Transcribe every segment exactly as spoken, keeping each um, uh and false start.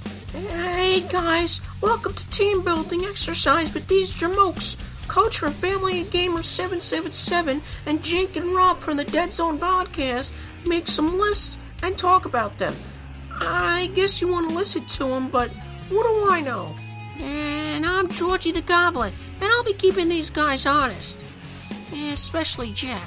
Hey guys, welcome to Team Building Exercise with these jamokes. Coach from Family of Gamers seven seven seven and Jake and Rob from the Dead Zone podcast make some lists and talk about them. I guess you want to listen to them, but what do I know? And I'm Georgie the Goblin, and I'll be keeping these guys honest. Especially Jack.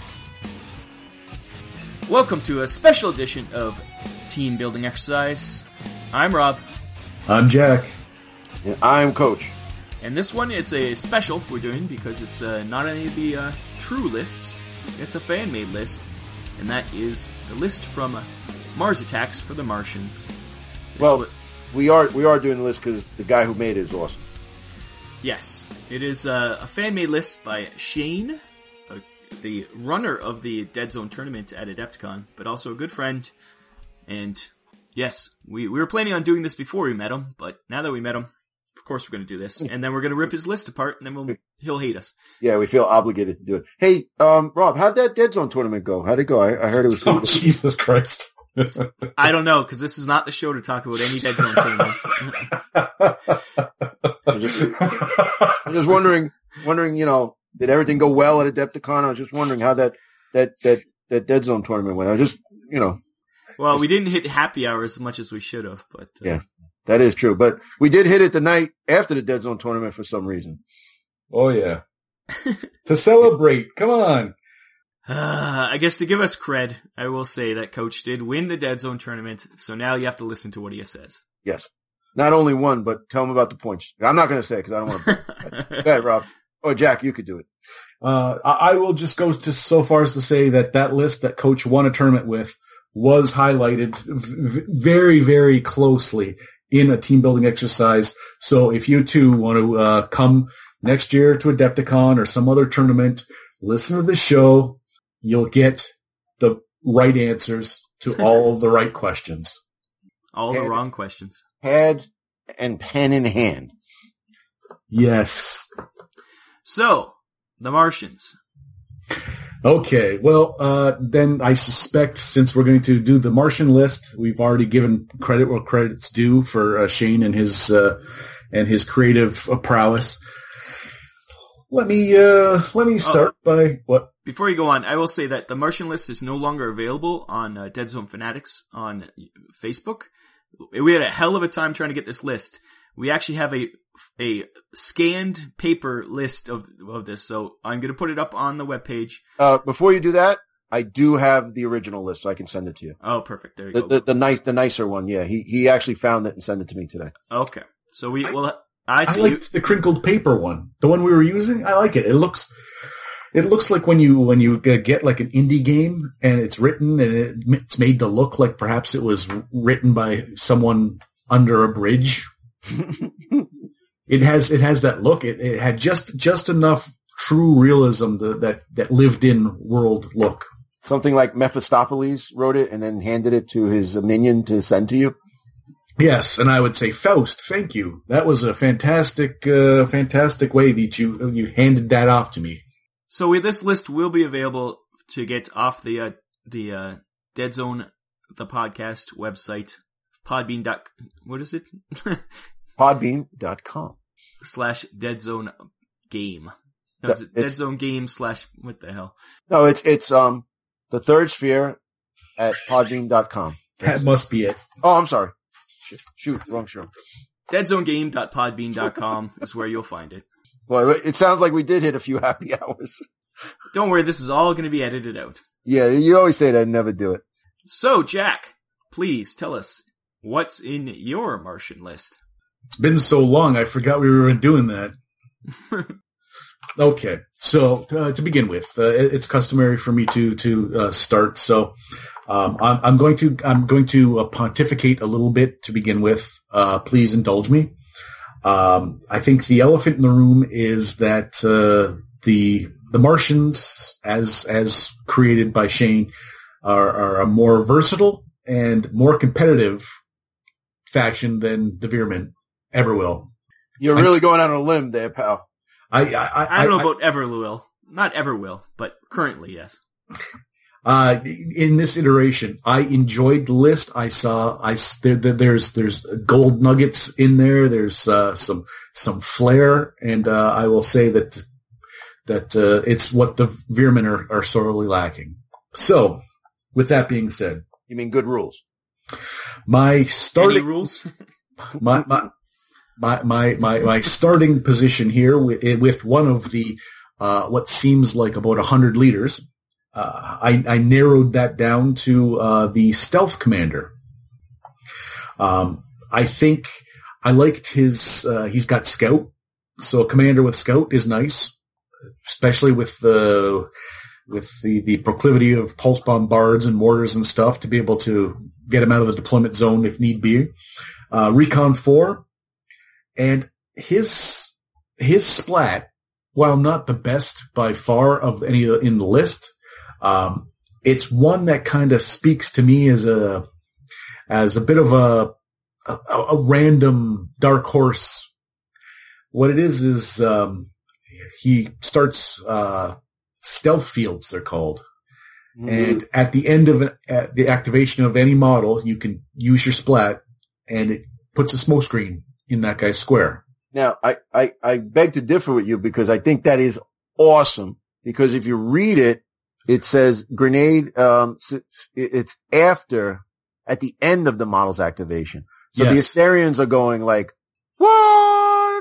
Welcome to a special edition of Team Building Exercise. I'm Rob. I'm Jack. And I'm Coach. And this one is a special we're doing because it's uh, not any of the uh, true lists. It's a fan-made list, and that is the list from uh, Mars Attacks for the Martians. This well, what, we are we are doing the list because the guy who made it is awesome. Yes, it is uh, a fan-made list by Shane, uh, the runner of the Dead Zone tournament at Adepticon, but also a good friend. And yes, we, we were planning on doing this before we met him, but now that we met him, of course we're going to do this. And then we're going to rip his list apart, and then we'll, he'll hate us. Yeah, we feel obligated to do it. Hey, um, Rob, how'd that Dead Zone tournament go? How'd it go? I, I heard it was... Oh, Jesus Christ. I don't know, because this is not the show to talk about any Dead Zone tournaments. I'm just, I'm just wondering, wondering, you know, did everything go well at Adepticon? I was just wondering how that, that, that, that Dead Zone tournament went. I was just, you know... Well, we didn't hit happy hour as much as we should have, but... Uh, yeah, that is true. But we did hit it the night after the Dead Zone tournament for some reason. Oh, yeah. To celebrate. Come on. Uh, I guess to give us cred, I will say that Coach did win the Dead Zone tournament, so now you have to listen to what he says. Yes. Not only one, but tell him about the points. I'm not going to say because I don't want to... Go ahead, Rob. Oh, Jack, you could do it. Uh, I will just go to so far as to say that that list that Coach won a tournament with was highlighted v- very, very closely in a team building exercise. So if you too want to uh, come next year to Adepticon or some other tournament, listen to the show, you'll get the right answers to all the right questions. All Head, the wrong questions. Head and pen in hand. Yes. So, the Martians. Okay, well, uh, then I suspect since we're going to do the Martian list, we've already given credit where credit's due for uh, Shane and his uh, and his creative uh, prowess. Let me uh, let me start oh, by what? Before you go on, I will say that the Martian list is no longer available on uh, Dead Zone Fanatics on Facebook. We had a hell of a time trying to get this list. We actually have a a scanned paper list of of this, so I'm going to put it up on the webpage. Uh, before you do that, I do have the original list, so I can send it to you. Oh, perfect. There you the, go. The, the nice, the nicer one. Yeah, he he actually found it and sent it to me today. Okay, so we well, I, I see. liked You. the crinkled paper one, the one we were using. I like it. It looks. It looks like when you when you get like an indie game and it's written and it, it's made to look like perhaps it was written by someone under a bridge. It has it has that look. It, it had just just enough true realism to, that that lived in world look. Something like Mephistopheles wrote it and then handed it to his minion to send to you. Yes, and I would say Faust, thank you. That was a fantastic uh, fantastic way that you you handed that off to me. So we, this list will be available to get off the uh, the uh, Dead Zone the podcast website. Podbean. Dot, what is it? Podbean dot com slash Dead Zone Game. No, it's, it's Dead Zone Game slash what the hell? No, it's it's um the Third Sphere at Podbean dot com. That must be it. Oh, I'm sorry. Shoot, wrong show. Dead Zone Game dot podbean dot com is where you'll find it. Well, it sounds like we did hit a few happy hours. Don't worry, this is all going to be edited out. Yeah, you always say that and never do it. So, Jack, please tell us what's in your Martian list. It's been so long, I forgot we were doing that. Okay, so uh, to begin with, uh, it's customary for me to to uh, start. So um, I'm, I'm going to I'm going to uh, pontificate a little bit to begin with. Uh, please indulge me. Um, I think the elephant in the room is that uh, the the Martians, as as created by Shane, are, are a more versatile and more competitive faction than the Veermen ever will. You're really I, going out on a limb there, pal. I I, I, I don't know I, about ever will, not ever will, but currently, yes. Uh, in this iteration, I enjoyed the list. I saw, I, there, there's, there's gold nuggets in there. There's, uh, some, some flair. And, uh, I will say that, that, uh, it's what the Veermen are, are sorely lacking. So, with that being said. You mean good rules? My starting, Any rules? my, my, my, my, my, my starting position here with, with one of the, uh, what seems like about a hundred leaders. Uh, I, I narrowed that down to uh, the stealth commander. Um, I think I liked his. Uh, he's got scout, so a commander with scout is nice, especially with the with the, the proclivity of pulse bombards and mortars and stuff to be able to get him out of the deployment zone if need be. Uh, Recon four, and his his splat, while not the best by far of any in the list. Um, it's one that kind of speaks to me as a, as a bit of a, a, a random dark horse. What it is is, um, he starts, uh, stealth fields, they're called. Mm-hmm. And at the end of an, at the activation of any model, you can use your splat and it puts a smoke screen in that guy's square. Now, I, I, I beg to differ with you because I think that is awesome because if you read it, it says grenade, um, it's after, at the end of the model's activation. So yes. The Asterians are going like, what?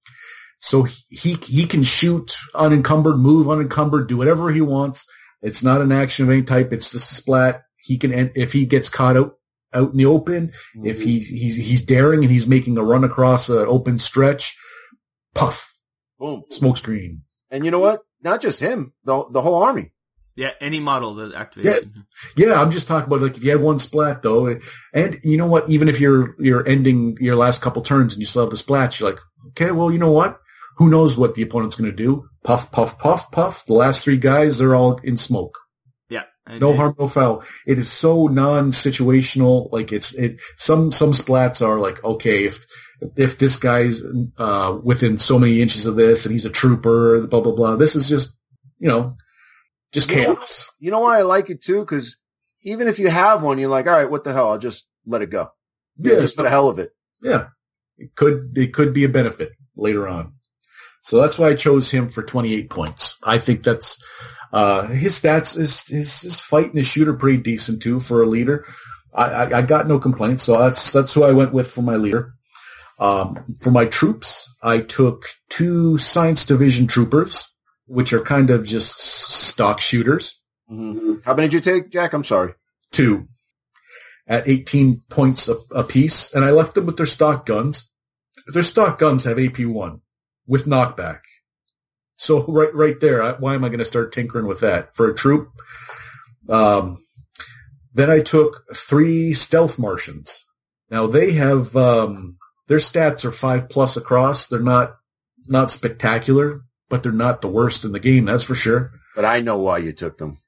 So he, he can shoot unencumbered, move unencumbered, do whatever he wants. It's not an action of any type. It's just a splat. He can, if he gets caught out, out in the open, mm-hmm. if he, he's, he's daring and he's making a run across an open stretch, puff, boom, smoke screen. And you know what? Not just him, the, the whole army. Yeah, any model that activation. Yeah, yeah, I'm just talking about like if you had one splat though, and you know what? Even if you're you're ending your last couple turns and you still have the splats, you're like, okay, well, you know what? Who knows what the opponent's going to do? Puff, puff, puff, puff. The last three guys, they're all in smoke. Yeah, no it, harm, no foul. It is so non-situational. Like it's it. Some some splats are like, okay, if if this guy's uh within so many inches of this and he's a trooper, blah blah blah. This is just you know. Just you chaos. Know, you know why I like it too? Because even if you have one, you're like, all right, what the hell? I'll just let it go. Yeah, just for the hell of it. Yeah, it could it could be a benefit later on. So that's why I chose him for twenty-eight points. I think that's uh his stats, his his, his fight and his shoot are pretty decent too for a leader. I, I I got no complaints. So that's that's who I went with for my leader. Um, for my troops, I took two Science Division troopers, which are kind of just stock shooters. Mm-hmm. How many did you take, Jack? I'm sorry. Two. At eighteen points a, a piece, and I left them with their stock guns. Their stock guns have A P one with knockback. So right right there, I, why am I going to start tinkering with that? For a troop? Um, then I took three stealth Martians. Now they have, um, their stats are five plus across. They're not, not spectacular, but they're not the worst in the game, that's for sure. But I know why you took them.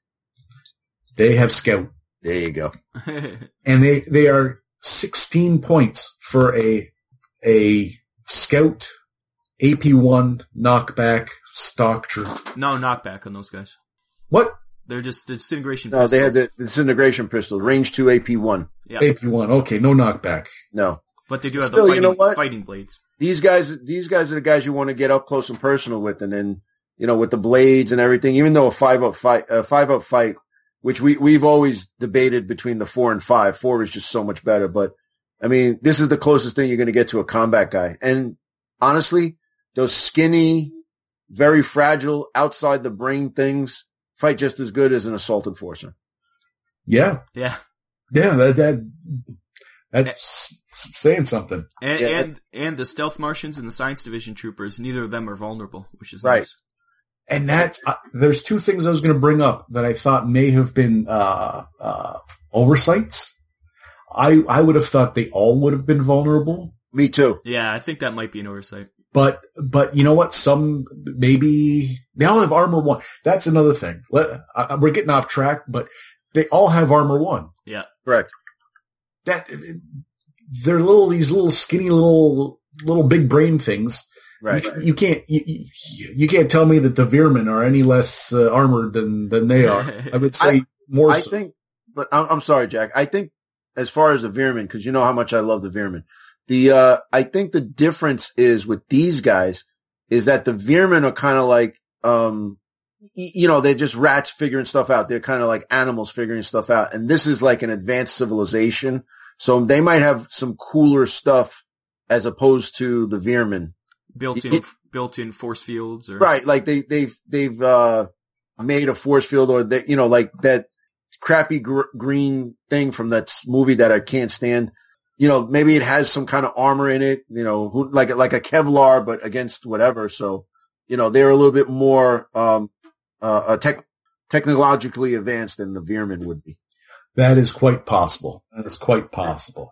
They have scout. There you go. And they, they are sixteen points for a, a scout A P one knockback stock troop. No knockback on those guys. What? They're just the disintegration no, pistols. No, they had the disintegration pistol. Range two A P one. Yeah. A P one. Okay, no knockback. No. But they do have Still, the fighting, you know what? fighting blades. These guys, these guys are the guys you want to get up close and personal with, and then, you know, with the blades and everything, even though a five up fight, a five up fight, which we, we've always debated between the four and five. Four is just so much better. But I mean, this is the closest thing you're going to get to a combat guy. And honestly, those skinny, very fragile, outside the brain things fight just as good as an assault enforcer. Yeah. Yeah. Yeah. That, that, that's and, saying something. And, yeah, and, and the stealth Martians and the Science Division troopers, neither of them are vulnerable, which is right. nice. And that, uh, there's two things I was going to bring up that I thought may have been, uh, uh, oversights. I, I would have thought they all would have been vulnerable. Me too. Yeah, I think that might be an oversight. But, but you know what? Some, maybe, they all have armor one. That's another thing. Let, I, we're getting off track, but they all have armor one. Yeah. Correct. That, they're little, these little skinny little, little big brain things. Right. You, you can't, you, you can't tell me that the Veermen are any less uh, armored than, than they are. I would say, More I so. think, but I'm, I'm sorry, Jack. I think as far as the Veerman, because you know how much I love the Veerman. The, uh, I think the difference is with these guys is that the Veerman are kind of like, um, y- you know, they're just rats figuring stuff out. They're kind of like animals figuring stuff out. And this is like an advanced civilization. So they might have some cooler stuff as opposed to the Veerman. Built-in, It- built-in force fields, or Right. Like they, they've, they've, uh, made a force field or that, you know, like that crappy gr- green thing from that s- movie that I can't stand. You know, maybe it has some kind of armor in it, you know, who, like, like a Kevlar, but against whatever. So, you know, they're a little bit more, um, uh, uh tech, technologically advanced than the Veerman would be. That is quite possible. That is quite possible.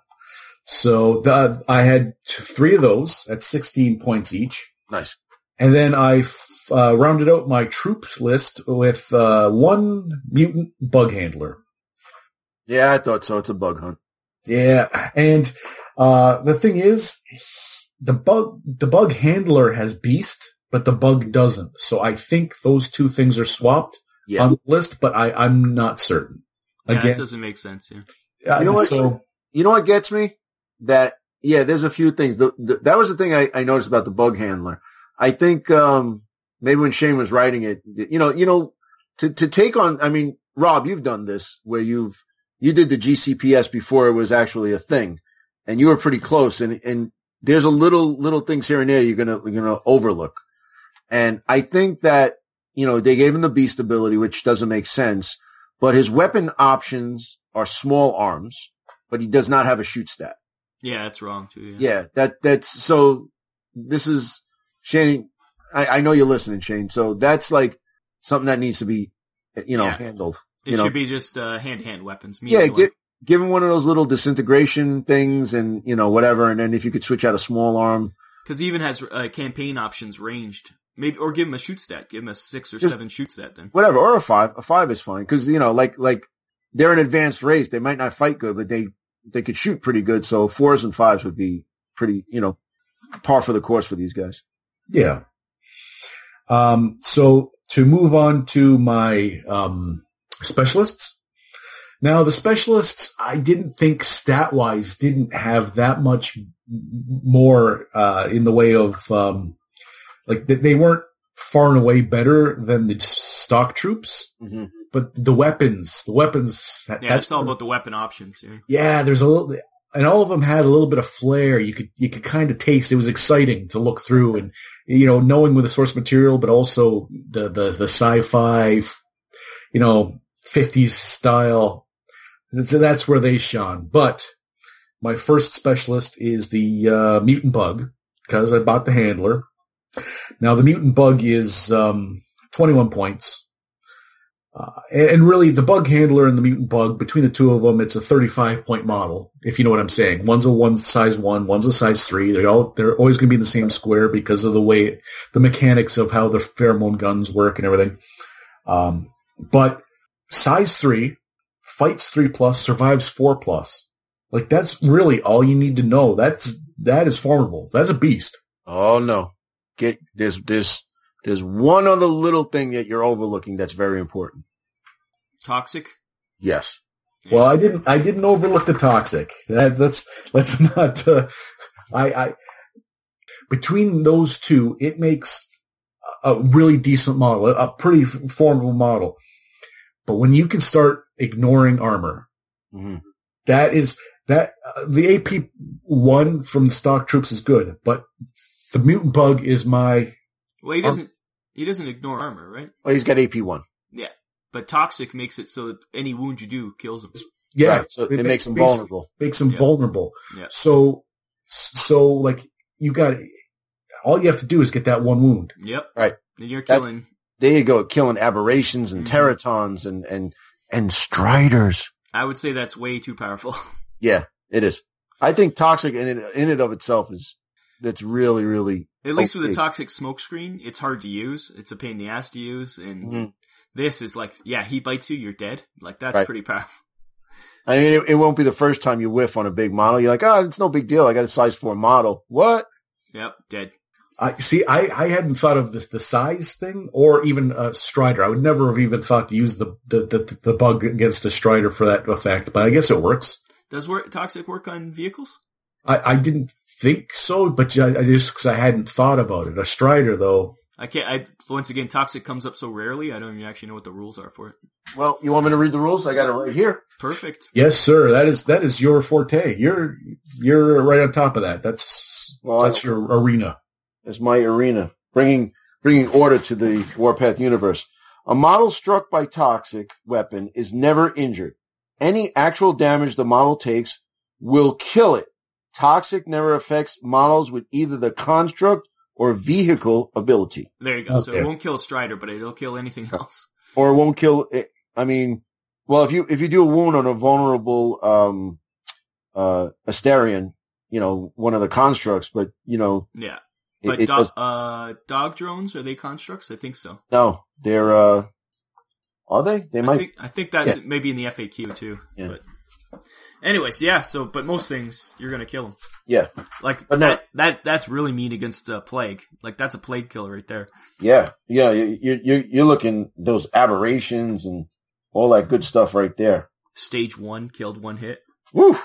So the, I had t- three of those at sixteen points each. Nice. And then I f- uh, rounded out my troop list with uh, one mutant bug handler. Yeah, I thought so. It's a bug hunt. Yeah, and uh, the thing is, the bug the bug handler has beast, but the bug doesn't. So I think those two things are swapped Yeah. on the list, but I, I'm not certain. yeah, Again, it doesn't make sense here. uh, You know what? So You know what gets me? That, yeah, there's a few things. The, the, that was the thing I, I noticed about the bug handler. I think, um, maybe when Shane was writing it, you know, you know, to, to take on, I mean, Rob, you've done this where you've, you did the G C P S before it was actually a thing and you were pretty close and, and there's a little, little things here and there you're going to, you're going to overlook. And I think that, you know, they gave him the beast ability, which doesn't make sense, but his weapon options are small arms, but he does not have a shoot stat. Yeah, that's wrong too. Yeah. Yeah, that, that's, so this is, Shane, I, I know you're listening, Shane. So that's like something that needs to be, you know, Yes. handled. It you know? should be just uh, hand-to-hand weapons. Yeah, melee give, give him one of those little disintegration things and, you know, whatever. And then if you could switch out a small arm. Because he even has uh, campaign options ranged. Maybe, or give him a shoot stat. Give him a six or Just- seven shoot stat then. Whatever, or a five. A five is fine. Cause, you know, like, like they're an advanced race. They might not fight good, but they, they could shoot pretty good. So fours and fives would be pretty, you know, par for the course for these guys. yeah. Um, so to move on to my um, specialists. Now the specialists, I didn't think stat wise didn't have that much m- more uh, in the way of um, like th- they weren't far and away better than the stock troops, Mm-hmm. but the weapons, the weapons. that- Yeah, that's it's all where- about the weapon options here. yeah, there's a little, and all of them had a little bit of flair. You could, you could kind of taste. It was exciting to look through, and you know, knowing with the source material, but also the the the sci-fi, you know, fifties style. So that's where they shone. But my first specialist is the uh, mutant bug because I bought the handler. Now the mutant bug is um, twenty-one points. Uh, and, and really, the bug handler and the mutant bug, between the two of them, it's a thirty-five point model, if you know what I'm saying. One's a one size one, one's a size three. They all, they're always going to be in the same square because of the way, the mechanics of how the pheromone guns work and everything. Um, but size three, fights three plus, survives four plus. Like, that's really all you need to know. That's, that is formidable. That's a beast. Oh no. Get, there's, there's, there's one other little thing that you're overlooking that's very important. Toxic? Yes. Well, I didn't. I didn't overlook the toxic. That, let's let's not. Uh, I, I between those two, it makes a really decent model, a pretty formidable model. But when you can start ignoring armor, Mm-hmm. that is that uh, the A P one from the stock troops is good, but the mutant bug is my. Well, he doesn't, he doesn't ignore armor, right? Well, he's got A P one. Yeah. But toxic makes it so that any wound you do kills him. Yeah, Right, so it, makes him makes- vulnerable. Makes them Yeah. vulnerable. Yeah. So, so like you got, all you have to do is get that one wound. Yep. Right. And you're That's- killing. There you go, killing aberrations and Mhm. teratons and, and, and striders. I would say that's way too powerful. Yeah, it is. I think toxic in it, in it of itself is, that's really, really. At least with okay. a toxic smoke screen, it's hard to use. It's a pain in the ass to use. And Mhm. this is like, yeah, he bites you, you're dead. Like, that's Right. pretty powerful. I mean, it, it won't be the first time you whiff on a big model. You're like, oh, it's no big deal. I got a size four model. What? Yep, dead. I see. I, I hadn't thought of the the size thing, or even a Strider. I would never have even thought to use the the, the, the bug against a Strider for that effect. But I guess it works. Does work, Toxic work on vehicles? I, I didn't think so, but I, I just because I hadn't thought about it. A Strider, though. I can't. I once again, Toxic comes up so rarely. I don't even actually know what the rules are for it. Well, you want me to read the rules? I got it right here. Perfect. Yes, sir. That is that is your forte. You're you're right on top of that. That's well, that's I, your arena. It's my arena, bringing bringing order to the Warpath universe. A model struck by Toxic weapon is never injured. Any actual damage the model takes will kill it. Toxic never affects models with either the construct or vehicle ability. There you go. Okay. So it won't kill a Strider, but it'll kill anything else. Or it won't kill. I mean, well, if you if you do a wound on a vulnerable um uh Astarion, you know, one of the constructs, but you know, yeah. But it, it dog, uh, dog drones, are they constructs? I think so. No, they're, uh, are they? They might. I think, I think that's yeah. maybe in the F A Q too. Yeah. But anyways, yeah, so, but most things, you're gonna kill them. Yeah. Like, but that, no, that, that's really mean against uh, Plague. Like, that's a Plague killer right there. Yeah. Yeah, you, you, you're looking those aberrations and all that good stuff right there. Stage one, killed one hit. Woo!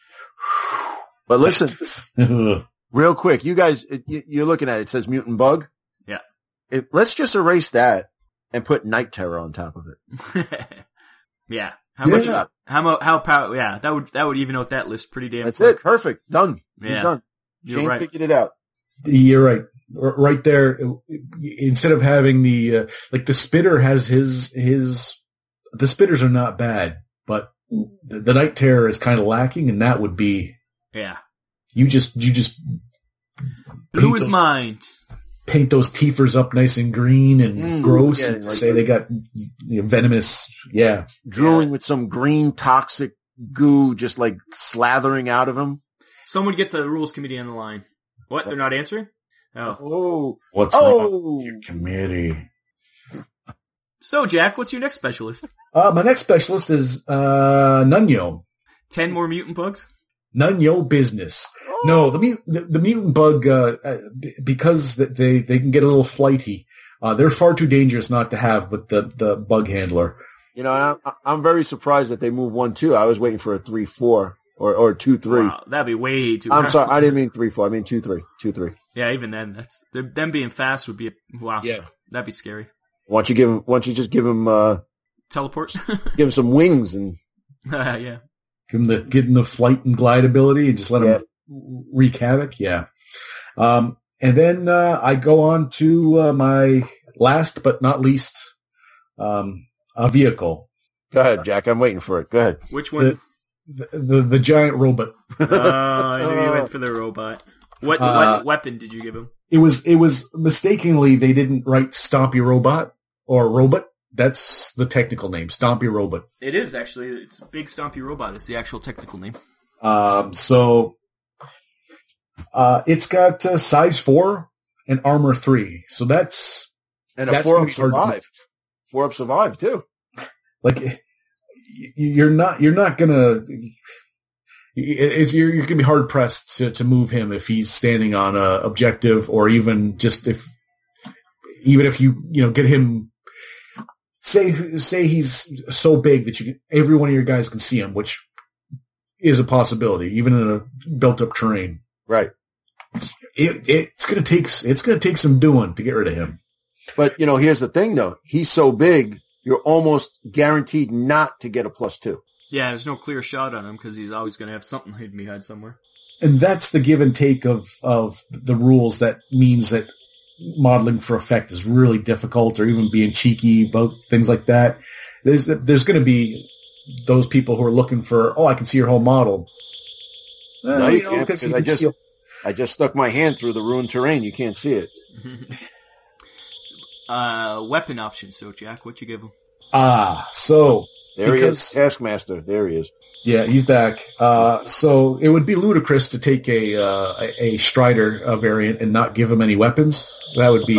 But listen. Real quick, you guys, you're looking at it. It says Mutant Bug. Yeah. It, let's just erase that and put Night Terror on top of it. yeah. How much? Yeah. How much? How power? Yeah, that would that would even out that list pretty damn. That's quick. it. Perfect. Done. Yeah. You're done. You're Shane right. figured it out. You're right. Right there. Instead of having the uh, like the Spitter has his his the Spitters are not bad, but the, the Night Terror is kind of lacking, and that would be yeah. You just, you just blew his mind. Paint those Tiefers up nice and green and mm, gross. yeah, and right. Say they got you know, venomous. Yeah, drooling yeah. with some green toxic goo, just like slathering out of him. Someone get the rules committee on the line. What? They're not answering? Oh, oh, what's oh, your committee? So, Jack, what's your next specialist? Uh, my next specialist is uh, Nunyo. Ten more mutant bugs. None yo business. Oh. No, the, the the mutant bug uh, because they they can get a little flighty. Uh, they're far too dangerous not to have with the the bug handler. You know, I'm, I'm very surprised that they moved one two. I was waiting for a three four or or two three. Wow, that'd be way too. I'm hard. sorry, I didn't mean three four. I mean two three, two three. Yeah, even then, that's them being fast would be a, wow. Yeah, that'd be scary. Why don't you give him? Why don't you just give him uh, teleport? Give him some wings and uh, yeah. Give him the, give him the flight and glide ability and just let yeah. him wreak havoc. Yeah. Um, and then, uh, I go on to, uh, my last but not least, um, a vehicle. Go ahead, Jack. I'm waiting for it. Go ahead. Which one? The, the, the, the giant robot. Oh, I knew you went for the robot. What, uh, what weapon did you give him? It was, it was mistakenly, they didn't write Stompy Robot or Robot. That's the technical name, Stompy Robot. It is actually. It's a big Stompy Robot. It's the actual technical name. Um, so, uh, it's got uh, size four and armor three. So that's and a that's four up survive. Four up survive too. Like you're not you're not gonna if you're you're gonna be hard pressed to to move him if he's standing on a objective or even just if even if you you know get him. Say, say he's so big that you can, every one of your guys can see him, which is a possibility, even in a built-up terrain. Right. It, it's gonna take, it's gonna take some doing to get rid of him. But, you know, here's the thing though. He's so big, you're almost guaranteed not to get a plus two. Yeah, there's no clear shot on him because he's always gonna have something hidden behind somewhere. And that's the give and take of, of the rules that means that modeling for effect is really difficult or even being cheeky about things like that. There's, there's going to be those people who are looking for, oh, I can see your whole model. No, well, you, you know, can't, you I just, see... I just stuck my hand through the ruined terrain. You can't see it. uh, weapon options. So Jack, what'd you give him? Ah, so. There because, he is. Taskmaster. There he is. Yeah, he's back. Uh, so it would be ludicrous to take a uh, a, a Strider uh, variant and not give him any weapons. That would be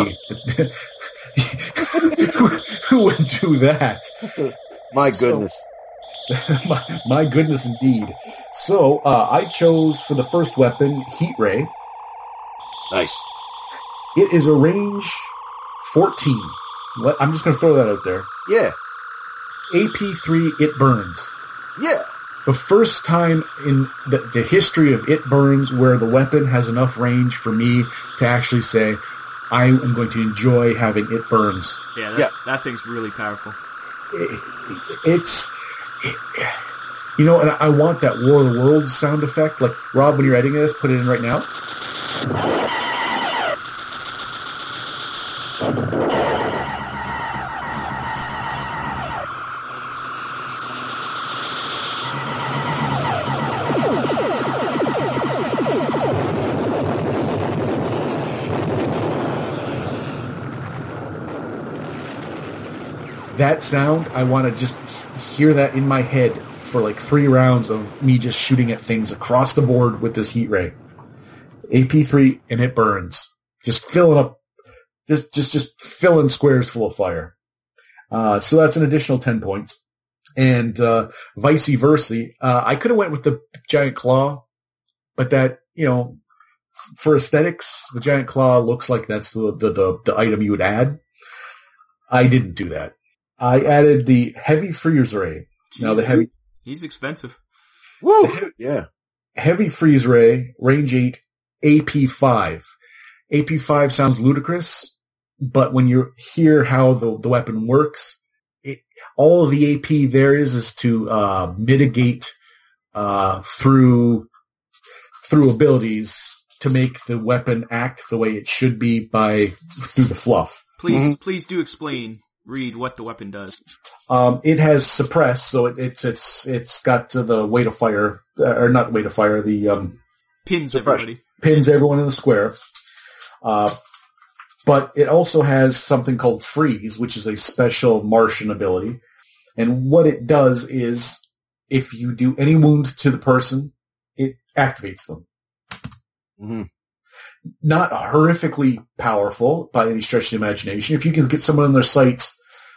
who, who would do that? My goodness, so, my, my goodness, indeed. So uh, I chose for the first weapon Heat Ray. Nice. It is a range fourteen. What? I'm just going to throw that out there. Yeah. A P three, it burns. Yeah. The first time in the, the history of It Burns where the weapon has enough range for me to actually say, I am going to enjoy having It Burns. Yeah, that's, yeah. that thing's really powerful. It, it's, it, you know, and I want that War of the Worlds sound effect. Like, Rob, when you're editing this, put it in right now. That sound, I want to just hear that in my head for like three rounds of me just shooting at things across the board with this heat ray. A P three, and it burns. Just fill it up. Just, just, just fill in squares full of fire. Uh, so that's an additional ten points. And, uh, vice versa. Uh, I could have went with the giant claw, but that, you know, for aesthetics, the giant claw looks like that's the, the, the, the item you would add. I didn't do that. I added the heavy freeze ray. Jeez, now the heavy, he's expensive. Woo! Heavy, yeah. Heavy freeze ray, range eight, A P five. A P five sounds ludicrous, but when you hear how the, the weapon works, it, all of the A P there is is to uh, mitigate uh, through through abilities to make the weapon act the way it should be by through the fluff. Please, mm-hmm. please do explain. Read what the weapon does. Um, it has suppress, so it, it's it's it's got uh, the weight of fire, uh, or not the weight of fire, the um, pins suppress, everybody, pins everyone in the square. Uh, but it also has something called freeze, which is a special Martian ability, and what it does is, if you do any wound to the person, it activates them. Mm-hmm. Not horrifically powerful by any stretch of the imagination. If you can get someone in their sights,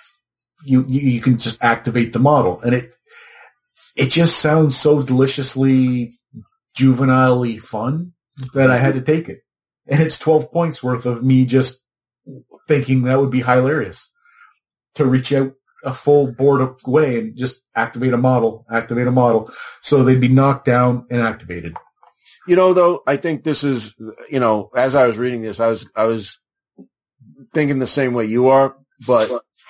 you, you you can just activate the model, and it it just sounds so deliciously juvenilely fun that I had to take it. And it's twelve points worth of me just thinking that would be hilarious to reach out a full board away and just activate a model, activate a model, so they'd be knocked down and activated. You know, though, I think this is, you know, as I was reading this, I was, I was thinking the same way you are, but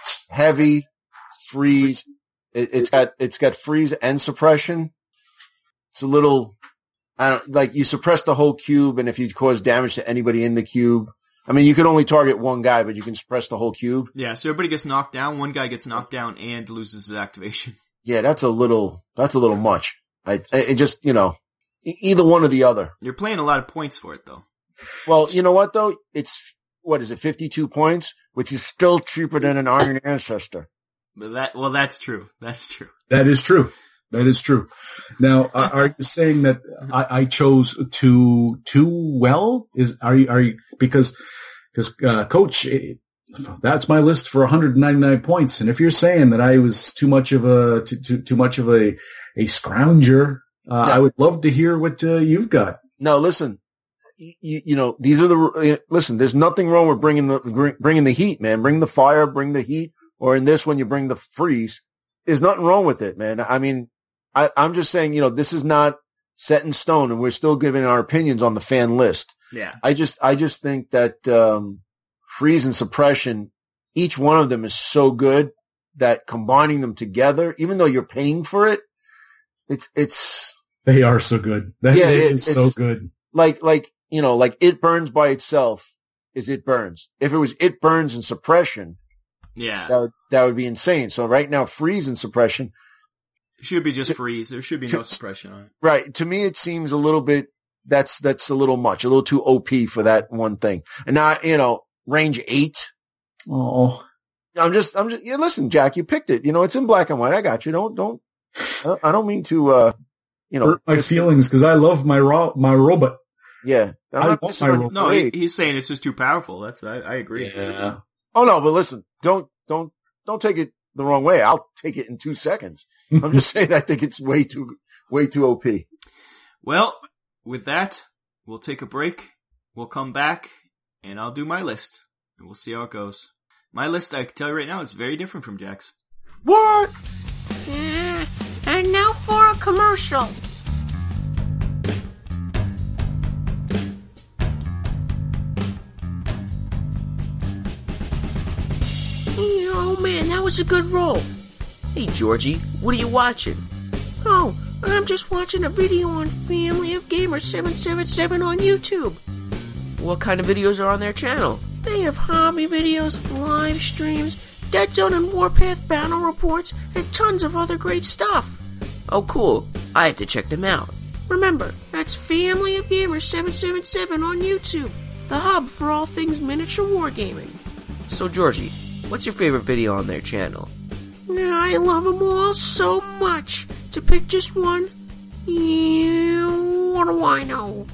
heavy, freeze, it, it's got, it's got freeze and suppression. It's a little, I don't, like you suppress the whole cube, and if you cause damage to anybody in the cube, I mean, you can only target one guy, but you can suppress the whole cube. Yeah, so everybody gets knocked down, one guy gets knocked down and loses his activation. Yeah, that's a little, that's a little much. I, it just, you know. Either one or the other. You're playing a lot of points for it, though. Well, you know what, though? It's, what is it, fifty-two points? Which is still cheaper than an Iron Ancestor. But that, well, that's true. That's true. That is true. That is true. Now, uh, are you saying that I, I chose too, too well? Is, are you, are you, because, because, uh, Coach, it, that's my list for one hundred ninety-nine points. And if you're saying that I was too much of a, too, too, too much of a, a scrounger, Uh, no. I would love to hear what uh, you've got. No, listen, you, you know, these are the, listen, there's nothing wrong with bringing the, bringing the heat, man. Bring the fire, bring the heat, or in this one, you bring the freeze. There's nothing wrong with it, man. I mean, I, I'm just saying, you know, this is not set in stone, and we're still giving our opinions on the fan list. Yeah. I just, I just think that, um, freeze and suppression, each one of them is so good that combining them together, even though you're paying for it, It's, it's, they are so good. That yeah, is it, so good. Like, like, you know, like It Burns by itself is It Burns. If it was It Burns and suppression, yeah, that would, that would be insane. So right now, freeze and suppression. It should be just freeze. There should be no suppression on it. Right. To me, it seems a little bit, that's, that's a little much, a little too O P for that one thing. And now, you know, range eight. Oh, I'm just, I'm just, yeah, listen, Jack, you picked it. You know, it's in black and white. I got you. Don't, don't, I don't mean to, uh, you know, hurt my feelings because I love my ro- my robot. Yeah. I want my robot. No, he, he's saying it's just too powerful. That's, I, I agree. Yeah. Oh no, but listen, don't, don't, don't take it the wrong way. I'll take it in two seconds. I'm just saying I think it's way too, way too O P. Well, with that, we'll take a break. We'll come back and I'll do my list, and we'll see how it goes. My list, I can tell you right now, is very different from Jack's. What? Uh, and now for a commercial. Oh man, that was a good roll. Hey, Georgie, what are you watching? Oh, I'm just watching a video on Family of Gamers seven seven seven on YouTube. What kind of videos are on their channel? They have hobby videos, live streams, Dead Zone and Warpath battle reports, and tons of other great stuff. Oh, cool. I have to check them out. Remember, that's Family of Gamers seven seven seven on YouTube, the hub for all things miniature wargaming. So, Georgie, what's your favorite video on their channel? I love them all so much. To pick just one, you, what do I know?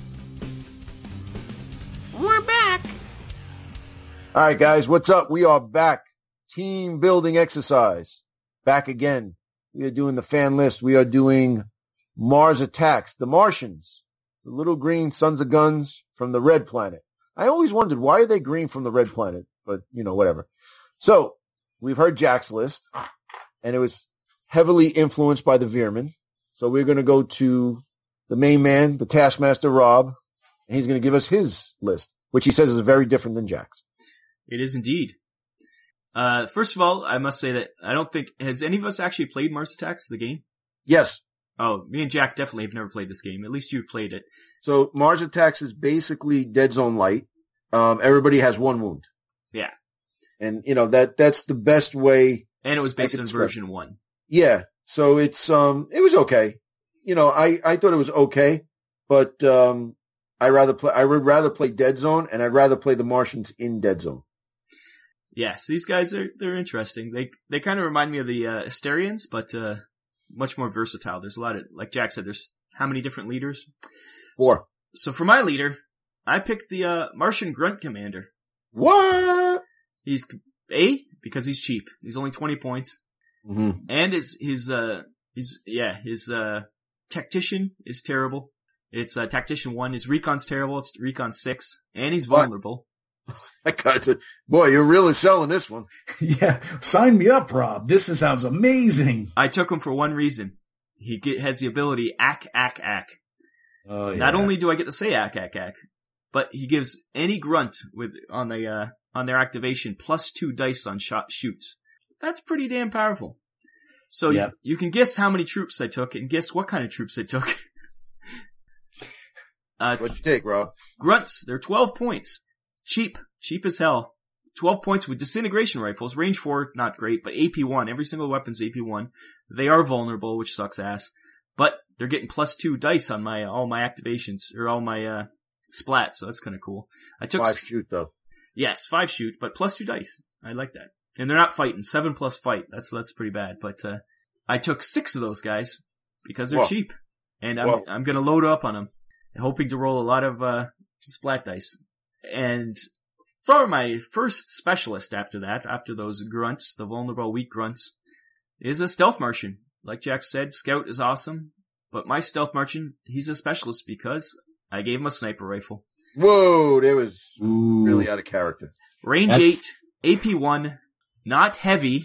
We're back. All right, guys, what's up? We are back. Team building exercise. Back again. We are doing the fan list. We are doing Mars Attacks, the Martians, the little green sons of guns from the red planet. I always wondered, why are they green from the red planet? But, you know, whatever. So, we've heard Jack's list, and it was heavily influenced by the Veerman. So we're going to go to the main man, the Taskmaster Rob, and he's going to give us his list, which he says is very different than Jack's. It is indeed. Uh, first of all, I must say that I don't think, has any of us actually played Mars Attacks, the game? Yes. Oh, me and Jack definitely have never played this game. At least you've played it. So Mars Attacks is basically Dead Zone Light. Um, everybody has one wound. Yeah. And, you know, that, that's the best way. And it was based I on could version describe. one. Yeah. So it's, um, it was okay. You know, I, I thought it was okay, but, um, I rather play, I would rather play Dead Zone, and I'd rather play the Martians in Dead Zone. Yes, these guys are, they're interesting. They, they kind of remind me of the, uh, Asterians, but, uh, much more versatile. There's a lot of, like Jack said, there's how many different leaders? Four. So, so for my leader, I picked the, uh, Martian Grunt Commander. What? He's, A, because he's cheap. He's only twenty points. Mm-hmm. And his, his, uh, his, yeah, his, uh, Tactician is terrible. It's, uh, Tactician one. His Recon's terrible. It's Recon six. And he's vulnerable. I got to, boy, you're really selling this one. Yeah, sign me up, Rob. This is, sounds amazing. I took him for one reason. He get, has the ability ack, ack, ack. Oh, yeah. Not only do I get to say ack, ack, ack, but he gives any grunt with, on the, uh, on their activation plus two dice on shot shoots. That's pretty damn powerful. So yeah. you, you can guess how many troops I took and guess what kind of troops I took. uh, What'd you take, Rob? Grunts, they're twelve points. Cheap. Cheap as hell. twelve points with disintegration rifles. Range four, not great, but A P one. Every single weapon's A P one. They are vulnerable, which sucks ass. But they're getting plus two dice on my, all my activations, or all my, uh, splats, so that's kinda cool. I took Five s- shoot, though. Yes, five shoot, but plus two dice. I like that. And they're not fighting. Seven plus fight. That's, that's pretty bad. But, uh, I took six of those guys because they're Whoa. cheap. And I'm, Whoa. I'm gonna load up on them, hoping to roll a lot of, uh, splat dice. And for my first specialist after that, after those grunts, the vulnerable weak grunts, is a stealth Martian. Like Jack said, Scout is awesome. But my stealth Martian, he's a specialist because I gave him a sniper rifle. Whoa, that was Ooh. really out of character. Range That's- eight, A P one, not heavy.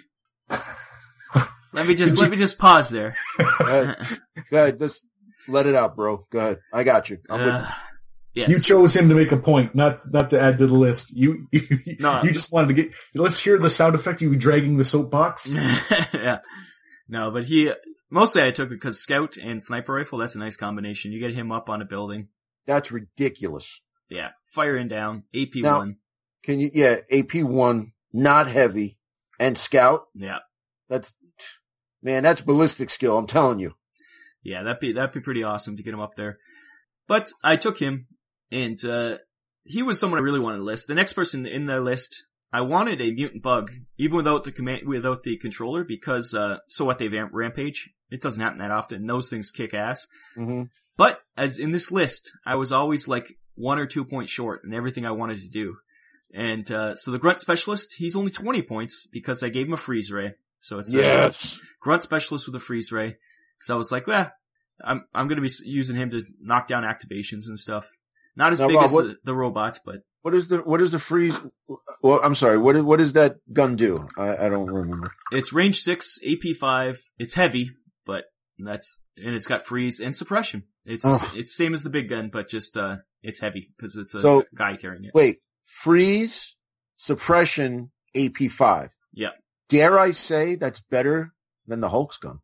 Let me just, let me just pause there. Go ahead. Go ahead, just let it out, bro. Go ahead. I got you. I'm with Uh, yes. You chose him to make a point, not not to add to the list. You you, No. you just wanted to get. Let's hear the sound effect of you dragging the soapbox. Yeah. No, but he, mostly I took it because Scout and Sniper Rifle, that's a nice combination. You get him up on a building. That's ridiculous. Yeah. Firing down. A P one. Can you, yeah, A P one, not heavy, and Scout. Yeah. That's, man, that's ballistic skill, I'm telling you. Yeah, that'd be, that'd be pretty awesome to get him up there. But I took him, and, uh, he was someone I really wanted to list. The next person in the list, I wanted a mutant bug, even without the command, without the controller, because, uh, so what, they vamp rampage. It doesn't happen that often. Those things kick ass. Mm-hmm. But, as in this list, I was always like one or two points short in everything I wanted to do. And, uh, so the Grunt Specialist, he's only twenty points, because I gave him a freeze ray. So it's, Yes. uh, Grunt Specialist with a freeze ray. Cause I was like, well, I'm, I'm gonna be using him to knock down activations and stuff. Not as Now, big Rob, as what- the, the robot, but What is the what is the freeze? Well, I'm sorry. What is, what does that gun do? I, I don't remember. it's range six, A P five. It's heavy, but that's and it's got freeze and suppression. It's Ugh. it's same as the big gun, but just uh, it's heavy because it's a So- guy carrying it. Wait, freeze, suppression, A P five. Yeah. Dare I say that's better than the Hulk's gun?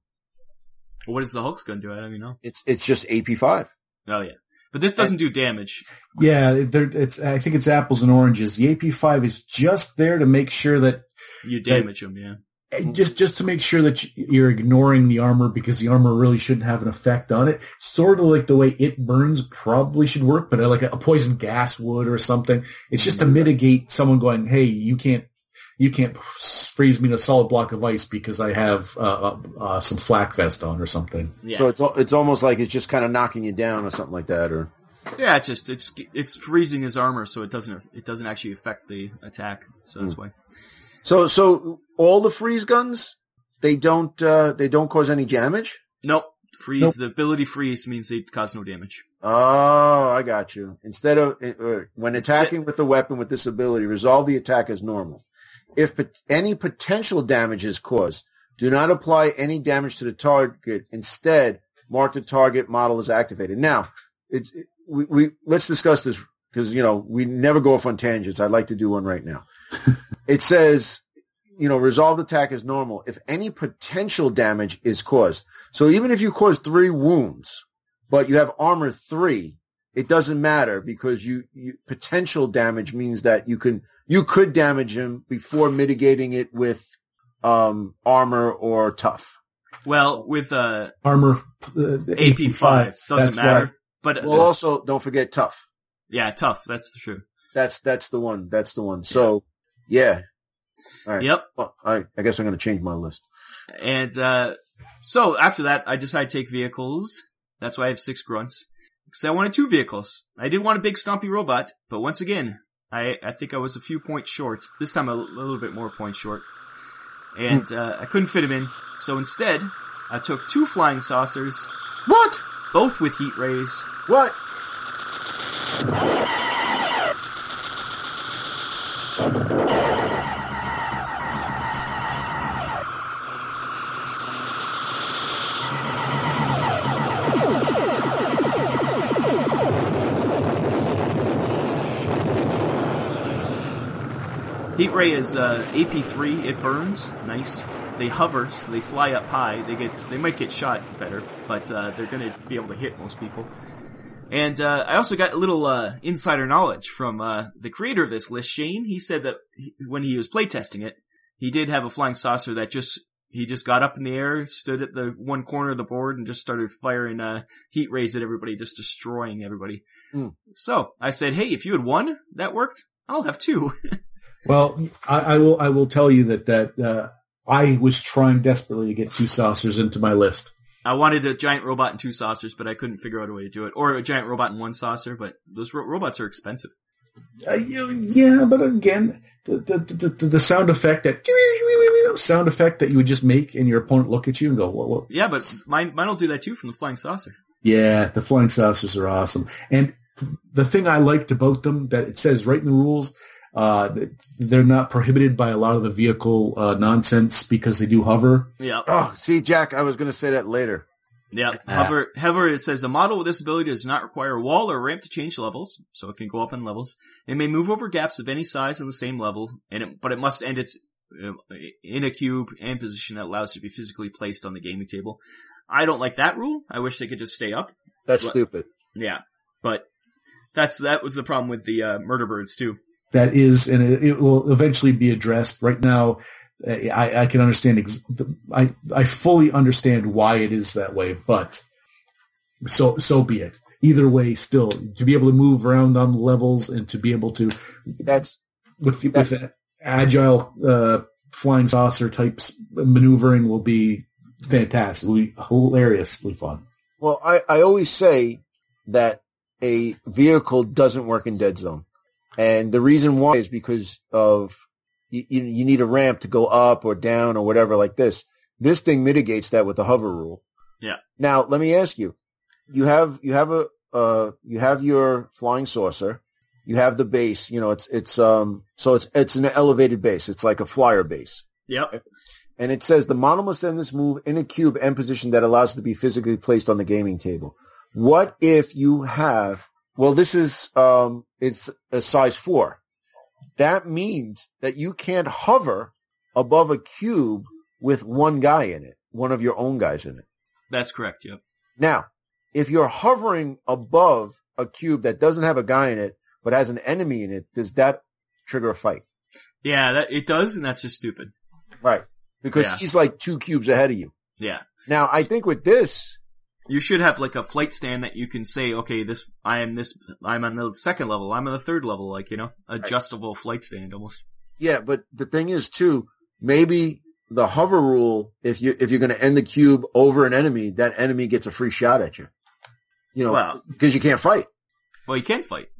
What does the Hulk's gun do? I don't even know. It's it's just A P five. Oh yeah, but this doesn't do damage. Yeah, there- it's. I think it's apples and oranges. The A P five is just there to make sure that You damage them, yeah. just just to make sure that you're ignoring the armor because the armor really shouldn't have an effect on it. Sort of like the way it burns probably should work, but like a, a poison gas would or something. It's just to mitigate someone going, "Hey, you can't you can't freeze me in a solid block of ice because I have uh, uh, uh, some flak vest on or something." Yeah. So it's al- it's almost like it's just kind of knocking you down or something like that. Or Yeah, it's just it's it's freezing his armor, so it doesn't it doesn't actually affect the attack. So that's why. so so all the freeze guns they don't uh, they don't cause any damage. Nope, freeze. Nope. The ability freeze means they cause no damage. Oh, I got you. Instead of uh, when Instead- attacking with the weapon with this ability, resolve the attack as normal. If pot- any potential damage is caused, do not apply any damage to the target. Instead, mark the target model as activated. Now, it's it, we, we let's discuss this because you know we never go off on tangents. I'd like to do one right now. It says, you know, resolve attack as normal if any potential damage is caused. So even if you cause three wounds, but you have armor three, it doesn't matter because you, you potential damage means that you can you could damage him before mitigating it with um armor or tough. Well, with uh, Armor uh, A P five doesn't that's matter. why- But uh, Well, also don't forget tough. yeah, tough. That's true. That's that's the one. That's the one. So yeah. All right. Yep. Well, all right. I guess I'm going to change my list. And uh, so after that, I decided to take vehicles. That's why I have six grunts. Because I wanted two vehicles. I did want a big stompy robot, but once again, I, I think I was a few points short. This time a, l- a little bit more points short. And uh, I couldn't fit him in. So instead, I took two flying saucers, What? both with heat rays. What? Heat ray is uh, A P three. It burns. Nice. They hover, so they fly up high. They get, they might get shot better, but uh, they're going to be able to hit most people. And uh, I also got a little uh, insider knowledge from uh, the creator of this list, Shane. He said that he, when he was playtesting it, he did have a flying saucer that just he just got up in the air, stood at the one corner of the board, and just started firing uh, heat rays at everybody, just destroying everybody. Mm. So I said, "Hey, if you had one that worked, I'll have two." Well, I, I will. I will tell you that that uh, I was trying desperately to get two saucers into my list. I wanted a giant robot and two saucers, but I couldn't figure out a way to do it. Or a giant robot and one saucer, but those ro- robots are expensive. Uh, you, yeah, but again, the the, the the the sound effect that sound effect that you would just make, and your opponent look at you and go, "What?" what? Yeah, but mine mine will do that too from the flying saucer. Yeah, the flying saucers are awesome. And the thing I liked about them that it says right in the rules, uh, they're not prohibited by a lot of the vehicle uh, nonsense because they do hover. Yeah. Oh, see, Jack, I was going to say that later. Yeah, hover, hover, it says a model with this ability does not require a wall or ramp to change levels, so it can go up in levels. It may move over gaps of any size on the same level, and it, but it must end its uh, in a cube and position that allows it to be physically placed on the gaming table. I don't like that rule. I wish they could just stay up. That's But- stupid. Yeah, but that's that was the problem with the uh, murder birds too. That is, and it, it will eventually be addressed. Right now, I, I can understand. Ex- I I fully understand why it is that way, but so so be it. Either way, still to be able to move around on levels and to be able to That's with with an agile uh, flying saucer types maneuvering will be fantastic. Will be hilariously fun. well, I, I always say that a vehicle doesn't work in Dead Zone. And the reason why is because of you, you, you need a ramp to go up or down or whatever like this. This thing mitigates that with the hover rule. Yeah. Now, let me ask you. You have you have a, uh, you have your flying saucer. You have the base. You know, it's it's um, so it's it's an elevated base. It's like a flyer base. Yep. And it says the model must end this move in a cube end position that allows it to be physically placed on the gaming table. What if you have? Well, this is um, it's a size four. That means that you can't hover above a cube with one guy in it, one of your own guys in it. That's correct. Yep. Now, if you're hovering above a cube that doesn't have a guy in it, but has an enemy in it, does that trigger a fight? Yeah, that it does, and that's just stupid. Right. Because Yeah. he's like two cubes ahead of you. Yeah. Now, I think with this, You should have like a flight stand that you can say, okay, this I am this I'm on the second level, I'm on the third level, like, you know, adjustable flight stand almost. yeah, but the thing is too, maybe the hover rule, if you if you're going to end the cube over an enemy, that enemy gets a free shot at you. You know, Wow. because you can't fight. Well, you can fight.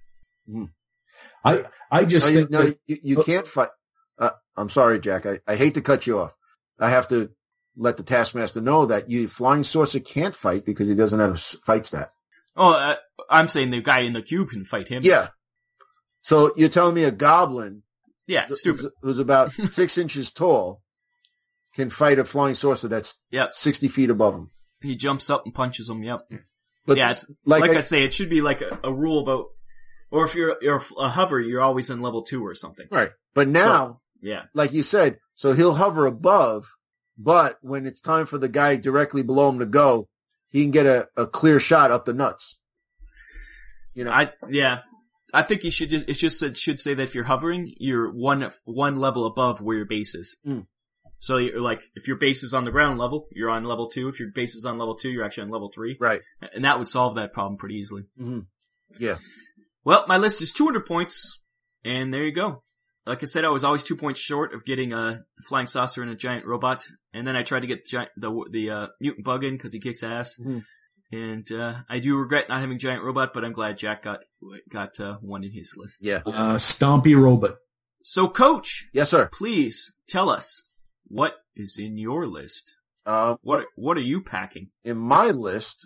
I I just No, you, think no, that, you, you can't fight. Uh, I'm sorry, Jack. I, I hate to cut you off. I have to let the Taskmaster know that you flying saucer can't fight because he doesn't have a s- fight stat. Oh, uh, I'm saying the guy in the cube can fight him. Yeah. So you're telling me a goblin Yeah, who's, stupid. who's about six inches tall can fight a flying saucer that's Yep. sixty feet above him? He jumps up and punches him, yep. But yeah, this- it's- like, like, I, I say, it should be like a, a rule about, or if you're, you're a hover, you're always in level two or something. right. But now, Yeah. like you said, so he'll hover above, but when it's time for the guy directly below him to go, he can get a, a clear shot up the nuts. You know, I, yeah. I think you should just, it just said, should say that if you're hovering, you're one, one level above where your base is. Mm. So you're like, if your base is on the ground level, you're on level two. If your base is on level two, you're actually on level three. right. And that would solve that problem pretty easily. hmm Yeah. Well, my list is two hundred points, and there you go. Like I said, I was always two points short of getting a flying saucer and a giant robot, and then I tried to get the giant, the, the uh, mutant bug in because he kicks ass. Mhm. And uh, I do regret not having giant robot, but I'm glad Jack got got uh, one in his list. Yeah. uh, Stompy Robot. So, Coach, Yes, sir. please tell us what is in your list. Uh, What what are you packing? in my list,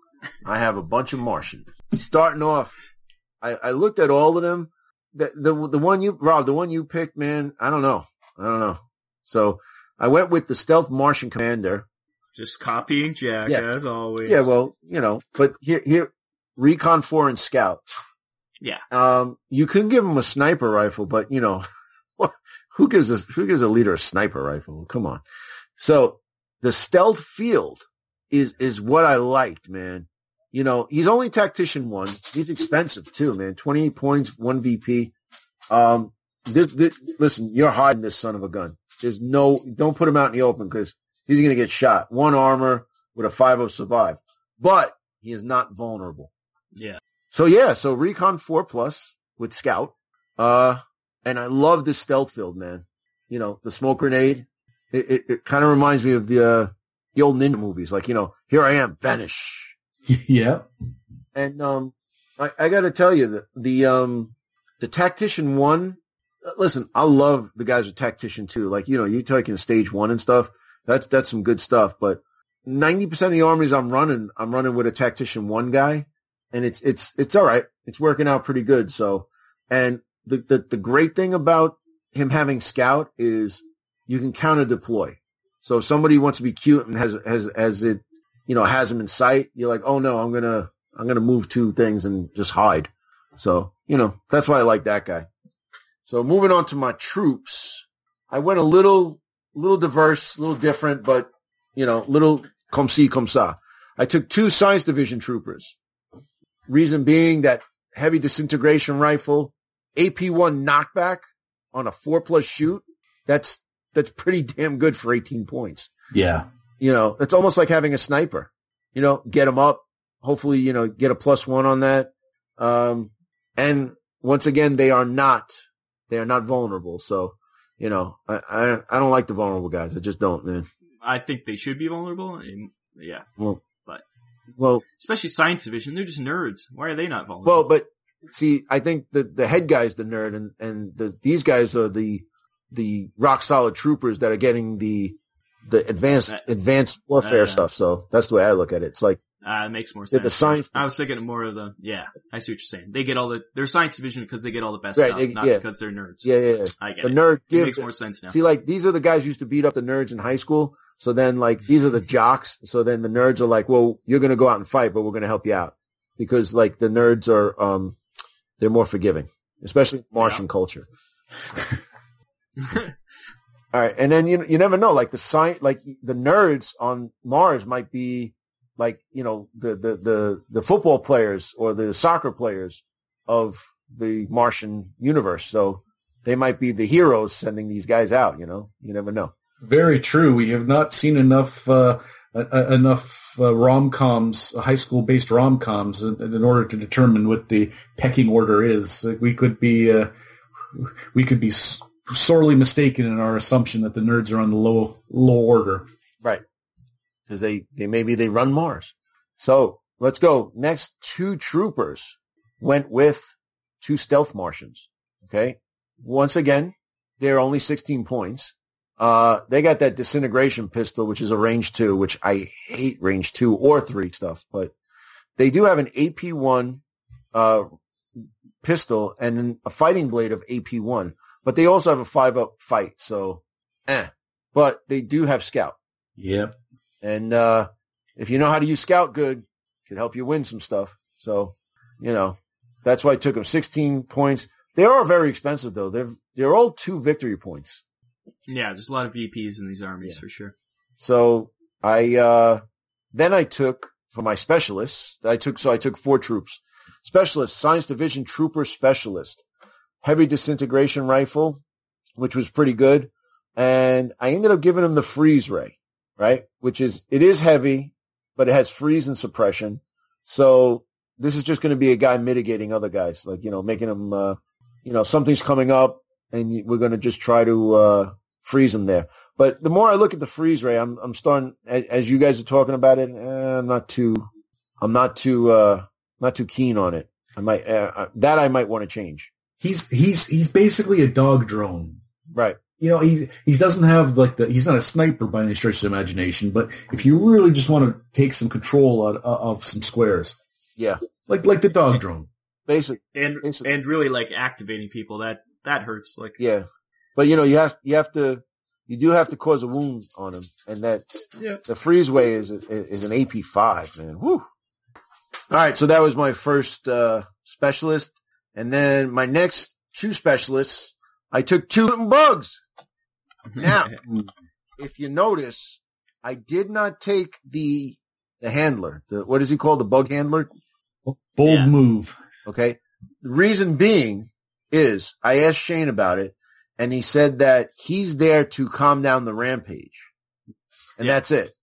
I have a bunch of Martians. Starting off, I, I looked at all of them. The, the the one you, Rob, the one you picked, man, I don't know. I don't know. So I went with the Stealth Martian Commander. Just copying Jack, Yeah. as always. Yeah, well, you know, but here, here, Recon four and Scout. Yeah. Um, you could give him a sniper rifle, but you know, who gives a, who gives a leader a sniper rifle? Come on. So the stealth field is, is what I liked, man. You know, he's only tactician one. He's expensive too, man. twenty-eight points, one V P. Um, this, this, listen, you're hiding this son of a gun. There's no, don't put him out in the open because he's going to get shot. One armor with a five of survive, but he is not vulnerable. Yeah. So yeah, so Recon four plus with Scout. Uh, and I love this stealth field, man. You know, the smoke grenade. It, it, it kind of reminds me of the, uh, the old ninja movies. Like, you know, here I am, vanish. Yeah. And, um, I, I gotta tell you that the, um, the Tactician one, listen, I love the guys with Tactician two. Like, you know, you taking stage one and stuff. That's, that's some good stuff. But ninety percent of the armies I'm running, I'm running with a Tactician one guy. And it's, it's, it's all right. It's working out pretty good. So, and the, the, the great thing about him having Scout is you can counter deploy. So if somebody wants to be cute and has, has, has it, you know, has him in sight, you're like, oh no, I'm going to, I'm going to move two things and just hide. So, you know, that's why I like that guy. So moving on to my troops, I went a little, little diverse, a little different, but, you know, little comme ci, comme ça. I took two science division troopers. Reason being that heavy disintegration rifle, A P one knockback on a four plus shoot. That's, that's pretty damn good for eighteen points. Yeah. You know, it's almost like having a sniper, you know, get them up. Hopefully, you know, get a plus one on that. Um, and once again, they are not, they are not vulnerable. So, you know, I, I, I don't like the vulnerable guys. I just don't, man. I think they should be vulnerable. And, yeah. Well, But- well, Especially Science Division. They're just nerds. Why are they not vulnerable? well, but see, I think the, the head guy's the nerd and, and the, these guys are the, the rock solid troopers that are getting the, the advanced, Uh, advanced warfare uh, stuff. So that's the way I look at it. It's like, Uh, it makes more Yeah, sense. the science. I was thinking more of the, yeah, I see what you're saying. They get all the, they're science division because they get all the best Right, stuff, they- not yeah. because they're nerds. Yeah, yeah, yeah. I get The it. nerd It give, makes more sense now. See, like, these are the guys who used to beat up the nerds in high school. So then, like, these are the jocks. So then the nerds are like, well, you're going to go out and fight, but we're going to help you out. Because, like, the nerds are, um, they're more forgiving, especially Martian Yeah. culture. All right. And then you, you never know, like, the science, like, the nerds on Mars might be, like, you know, the, the, the, the football players or the soccer players of the Martian universe. So they might be the heroes sending these guys out, you know, you never know. Very true. We have not seen enough uh, uh, enough uh, rom-coms, high school-based rom-coms, in, in order to determine what the pecking order is. Like, we could be uh, we could be s- sorely mistaken in our assumption that the nerds are on the low low order. Right. Because they, they maybe they run Mars. So let's go. Next, two troopers went with two stealth Martians. Okay. Once again, they're only sixteen points. Uh, they got that disintegration pistol, which is a range two, which I hate range two or three stuff, but they do have an A P one, uh, pistol and then a fighting blade of A P one, but they also have a five up fight. So, eh, but they do have scout. Yep. And, uh, if you know how to use scout good, it can help you win some stuff. So, you know, that's why I took them sixteen points. They are very expensive though. They're, they're all two victory points. Yeah, there's a lot of V Ps in these armies Yeah. for sure. So I, uh, then I took for my specialists, I took, so I took four troops. Specialist, Science Division Trooper Specialist, heavy disintegration rifle, which was pretty good. And I ended up giving him the freeze ray, right? Which is, it is heavy, but it has freeze and suppression. So this is just going to be a guy mitigating other guys, like, you know, making them, uh, you know, something's coming up and we're going to just try to, uh, freeze them there. But the more I look at the freeze ray, I'm, I'm starting, as, as you guys are talking about it, eh, I'm not too, I'm not too, uh, not too keen on it. I might, uh, that I might want to change. He's he's he's basically a dog drone. Right. You know, he he doesn't have like the he's not a sniper by any stretch of the imagination. But if you really just want to take some control of, of some squares, Yeah. like like the dog drone. Basic. And Basic- and really like activating people, that that hurts. Like Yeah. But you know, you have, you have to, you do have to cause a wound on him. And that, Yeah. the freeze way is, is an A P five, man. Whew. All right. So that was my first, uh, specialist. And then my next two specialists, I took two bugs. Now, if you notice, I did not take the, the handler. The, what is he called? The bug handler? Bold Yeah. move. Okay. The reason being is I asked Shane about it and he said that he's there to calm down the rampage and Yeah. that's it.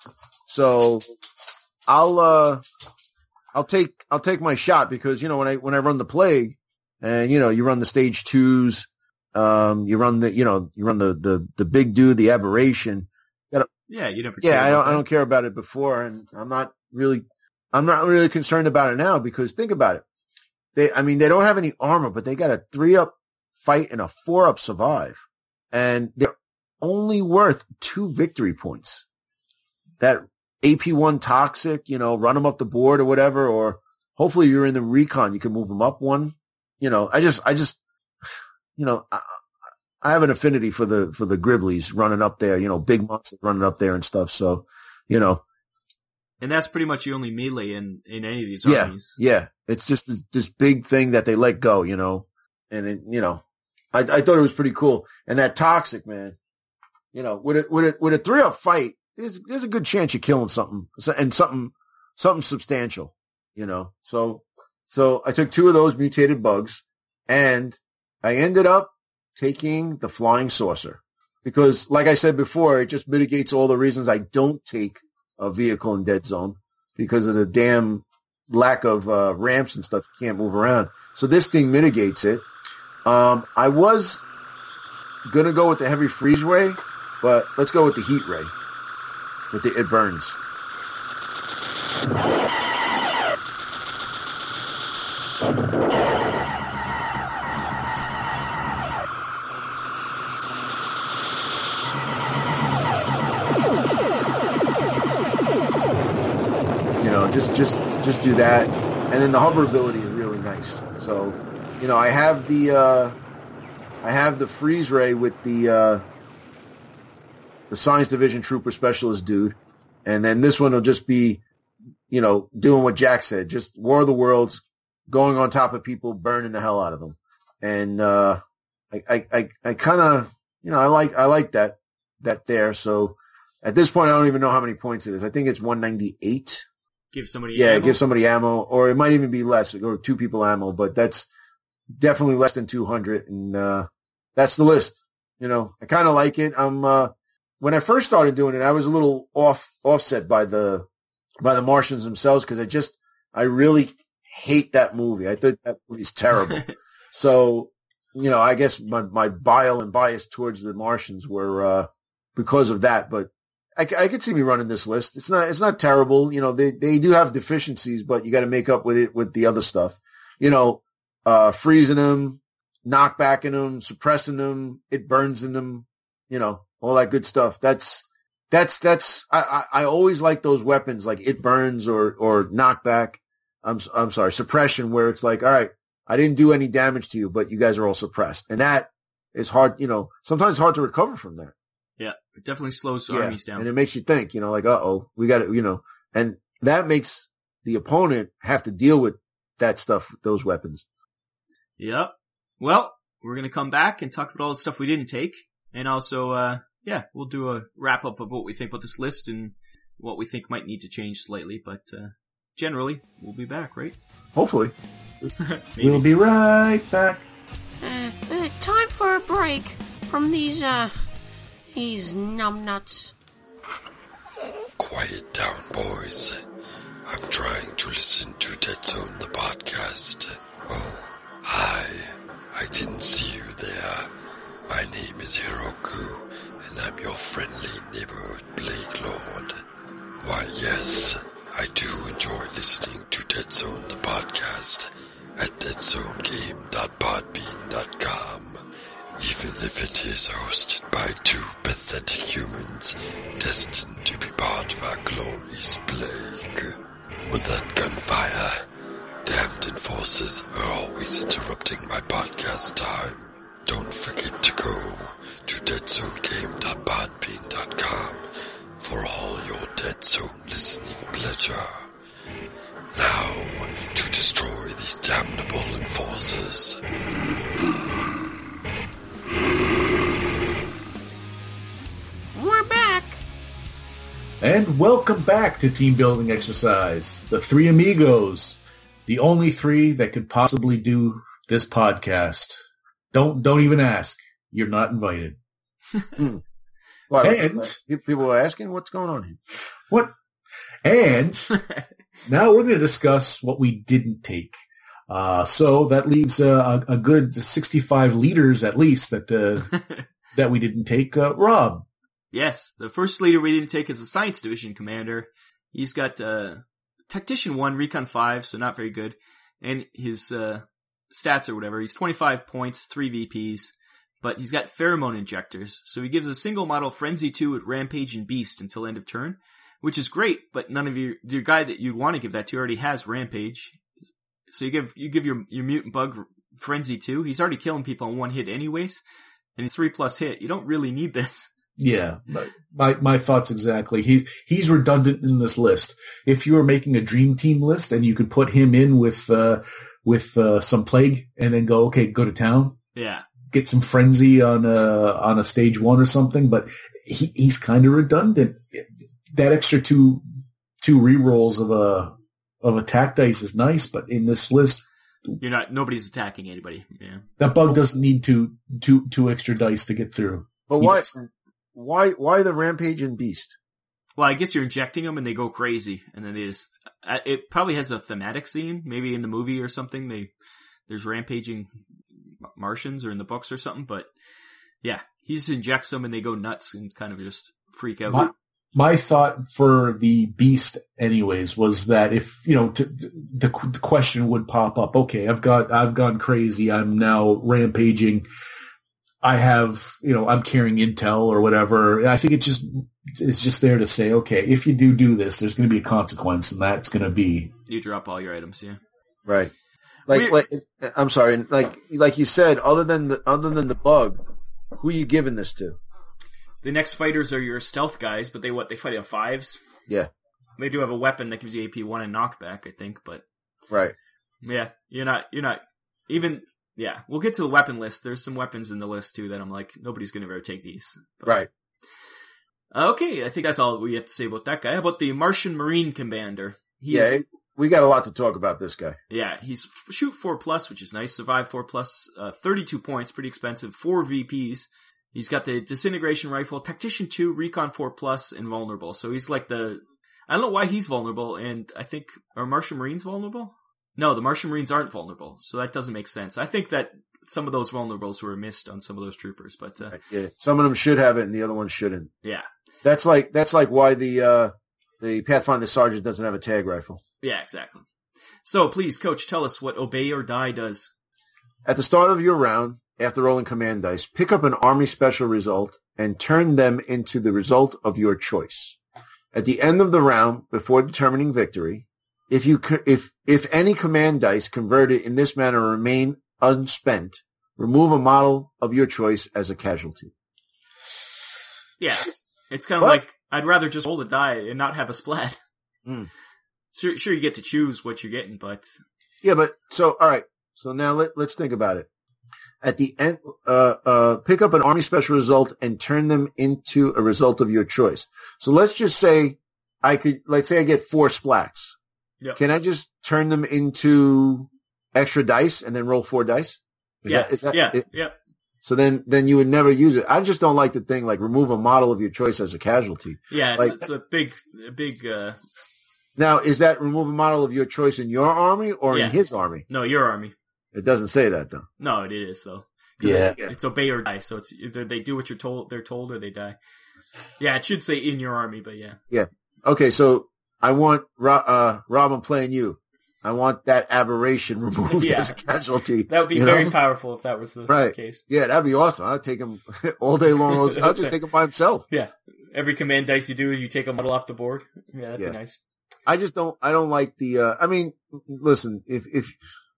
So I'll, uh, I'll take, I'll take my shot because, you know, when I, when I run the plague and, you know, you run the stage twos, um, you run the, you know, you run the, the, the big dude, the aberration. yeah, you never. Yeah, care I about don't, I that. don't care about it before, and I'm not really, I'm not really concerned about it now because think about it. They, I mean, they don't have any armor, but they got a three up fight and a four up survive, and they're only worth two victory points. That A P one toxic, you know, run them up the board or whatever, or hopefully you're in the recon, you can move them up one. You know, I just, I just, you know, I, I have an affinity for the, for the Griblies running up there, you know, big monsters running up there and stuff. So, you know, And that's pretty much the only melee in in any of these yeah, armies. yeah, it's just this, this big thing that they let go, you know, and it, you know, I, I thought it was pretty cool. And that toxic, man, you know, with a, with a, with a three up fight, there's, there's a good chance you're killing something so- and something, something substantial, you know, so, so I took two of those mutated bugs and I ended up taking the flying saucer because like I said before, it just mitigates all the reasons I don't take a vehicle in Dead Zone because of the damn lack of uh, ramps and stuff. You can't move around. So this thing mitigates it. Um, I was going to go with the heavy freeze ray, but let's go with the heat ray. With the, it burns. You know, just just just just do that. And then the hover ability is really nice. So, you know, I have the uh, I have the freeze ray with the uh, the Science Division Trooper Specialist dude, and then this one will just be, you know, doing what Jack said, just War of the Worlds, going on top of people, burning the hell out of them. And uh, I I I, I kind of, you know, I like I like that that there. So at this point, I don't even know how many points it is. I think it's one ninety-eight. Give somebody yeah, ammo? give somebody ammo, or it might even be less, or two people ammo, but that's definitely less than two hundred, and uh, that's the list. You know, I kind of like it. I'm uh, when I first started doing it, I was a little off offset by the by the Martians themselves because I just I really hate that movie. I think that movie's terrible. So, you know, I guess my my bile and bias towards the Martians were uh, because of that, but. I, I could see me running this list. It's not, it's not terrible. You know, they, they do have deficiencies, but you got to make up with it with the other stuff. You know, uh, freezing them, knockbacking them, suppressing them, it burns in them, you know, all that good stuff. That's, that's, that's, I, I, I always like those weapons like it burns or, or knockback. I'm, I'm sorry, suppression where it's like, all right, I didn't do any damage to you, but you guys are all suppressed. And that is hard, you know, sometimes hard to recover from that. Yeah, it definitely slows yeah. armies down. And it makes you think, you know, like, uh-oh, we got to, you know, and that makes the opponent have to deal with that stuff, with those weapons. Yep. Well, we're going to come back and talk about all the stuff we didn't take. And also, uh, yeah, we'll do a wrap up of what we think about this list and what we think might need to change slightly. But uh, generally, we'll be back, right? Hopefully. We'll be right back. Uh, uh, time for a break from these, uh... These numbnuts. Quiet down, boys. I'm trying to listen to Dead Zone, the podcast. Oh, hi. I didn't see you there. My name is Hiroku, and I'm your friendly neighborhood Plague Lord. Why, yes, I do enjoy listening to Dead Zone, the podcast at dead zone game dot podbean dot com. Even if it is hosted by two pathetic humans destined to be part of our glorious plague. Was that gunfire? Damned enforcers are always interrupting my podcast time. Don't forget to go to dead zone game dot podbean dot com for all your Dead Zone listening pleasure. Now, to destroy these damnable enforcers. We're back! And welcome back to Team Building Exercise. The three amigos. The only three that could possibly do this podcast. Don't don't even ask. You're not invited. mm. Well, and people are asking what's going on here. What? And now we're going to discuss what we didn't take. Uh, so that leaves uh, a, a good sixty-five leaders at least that uh, that we didn't take. Uh, Rob. Yes, the first leader we didn't take is the Science Division Commander. He's got uh, Tactician one, Recon five, so not very good. And his uh, stats or whatever, he's twenty-five points, three V Ps. But he's got Pheromone Injectors, so he gives a single model Frenzy two with Rampage and Beast until end of turn, which is great, but none of your, your guy that you'd want to give that to already has Rampage. So you give you give your, your Mutant Bug Frenzy two, he's already killing people on one hit anyways, and he's three plus hit. You don't really need this. Yeah, my my thoughts exactly. He he's redundant in this list. If you were making a dream team list and you could put him in with uh, with uh, some plague and then go, okay, go to town. Yeah, get some frenzy on a on a stage one or something. But he he's kind of redundant. That extra two two rerolls of a of attack dice is nice, but in this list, you're not nobody's attacking anybody. Yeah, that bug doesn't need two two two extra dice to get through. But why? Why, why the Rampage and Beast? Well, I guess you're injecting them and they go crazy, and then they just, it probably has a thematic scene, maybe in the movie or something. They, there's rampaging Martians or in the books or something, but yeah, he just injects them and they go nuts and kind of just freak out. My, my thought for the Beast anyways was that if, you know, to, the, the question would pop up, okay, I've got, I've gone crazy. I'm now rampaging. I have, you know, I'm carrying intel or whatever. I think it just, it's just there to say, okay, if you do do this, there's going to be a consequence, and that's going to be. You drop all your items, yeah. Right. Like, like, I'm sorry, like, like you said, other than the, other than the bug, who are you giving this to? The next fighters are your stealth guys, but they what, they fight on fives? Yeah. They do have a weapon that gives you A P one and knockback, I think, but. Right. Yeah, you're not, you're not, even, yeah, we'll get to the weapon list. There's some weapons in the list, too, that I'm like, nobody's going to ever take these. But, right. Okay, I think that's all we have to say about that guy. How about the Martian Marine Commander? He yeah, is, we got a lot to talk about this guy. Yeah, he's shoot four plus, which is nice. Survive four plus, uh, thirty-two points, pretty expensive. Four V Ps. He's got the disintegration rifle, tactician two, recon four plus, and vulnerable. So he's like the, I don't know why he's vulnerable, and I think, are Martian Marines vulnerable? No, the Martian Marines aren't vulnerable, so that doesn't make sense. I think that some of those vulnerables were missed on some of those troopers, but uh, yeah, some of them should have it, and the other ones shouldn't. Yeah, that's like that's like why the uh, the Pathfinder Sergeant doesn't have a tag rifle. Yeah, exactly. So please, Coach, tell us what Obey or Die does. At the start of your round, after rolling command dice, pick up an Army Special result and turn them into the result of your choice. At the end of the round, before determining victory, if you if if any command dice converted in this manner remain unspent, remove a model of your choice as a casualty. Yeah, it's kind of what? like I'd rather just roll the die and not have a splat. Mm. Sure, sure, you get to choose what you're getting, but yeah, but so all right. So now let, let's think about it. At the end, uh, uh, pick up an Army Special result and turn them into a result of your choice. So let's just say I could, let's say I get four splats. Yep. Can I just turn them into extra dice and then roll four dice? Is yeah. That, is that, yeah. It, yep. So then, then you would never use it. I just don't like the thing like remove a model of your choice as a casualty. Yeah. It's, like, it's a big, a big, uh, now is that remove a model of your choice in your army or yeah. in his army? No, your army. It doesn't say that though. No, it is though. Yeah. It, it's obey or die. So it's either they do what you're told, they're told, or they die. Yeah, it should say in your army, but yeah. Yeah. Okay, so I want uh, Rob, I'm playing you. I want that aberration removed yeah. as a casualty. That would be very know? powerful if that was the right. case. Yeah, that'd be awesome. I'd take him all day long. I'll just take him by himself. Yeah. Every command dice you do, you take a model off the board. Yeah, that'd yeah. be nice. I just don't, I don't like the, uh, I mean, listen, if, if,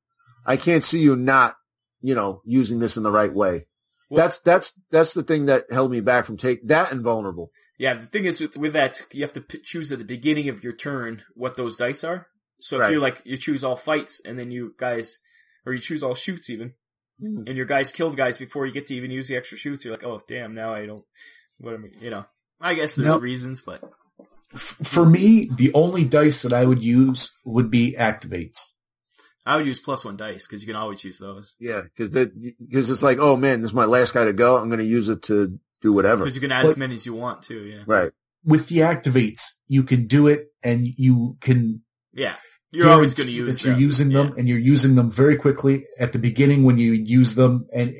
I can't see you not, you know, using this in the right way. Well, that's, that's, that's the thing that held me back from take that and vulnerable. Yeah. The thing is with, with that, you have to p- choose at the beginning of your turn what those dice are. So if right. you like, you choose all fights and then you guys, or you choose all shoots even, mm. and your guys killed guys before you get to even use the extra shoots, you're like, oh damn, now I don't, what am I, you know, I guess there's nope. reasons, but. For me, the only dice that I would use would be activates. I would use plus one dice because you can always use those. Yeah, because because it's like, oh man, this is my last guy to go. I'm going to use it to do whatever. Because you can add but, as many as you want too. Yeah, right. With the activates, you can do it, and you can. Yeah, you're always going to use that. You're them. using them, yeah. and you're using them very quickly at the beginning when you use them, and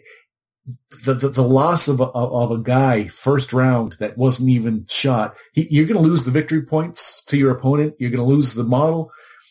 the the, the loss of a, of a guy first round that wasn't even shot, he, you're going to lose the victory points to your opponent. You're going to lose the model.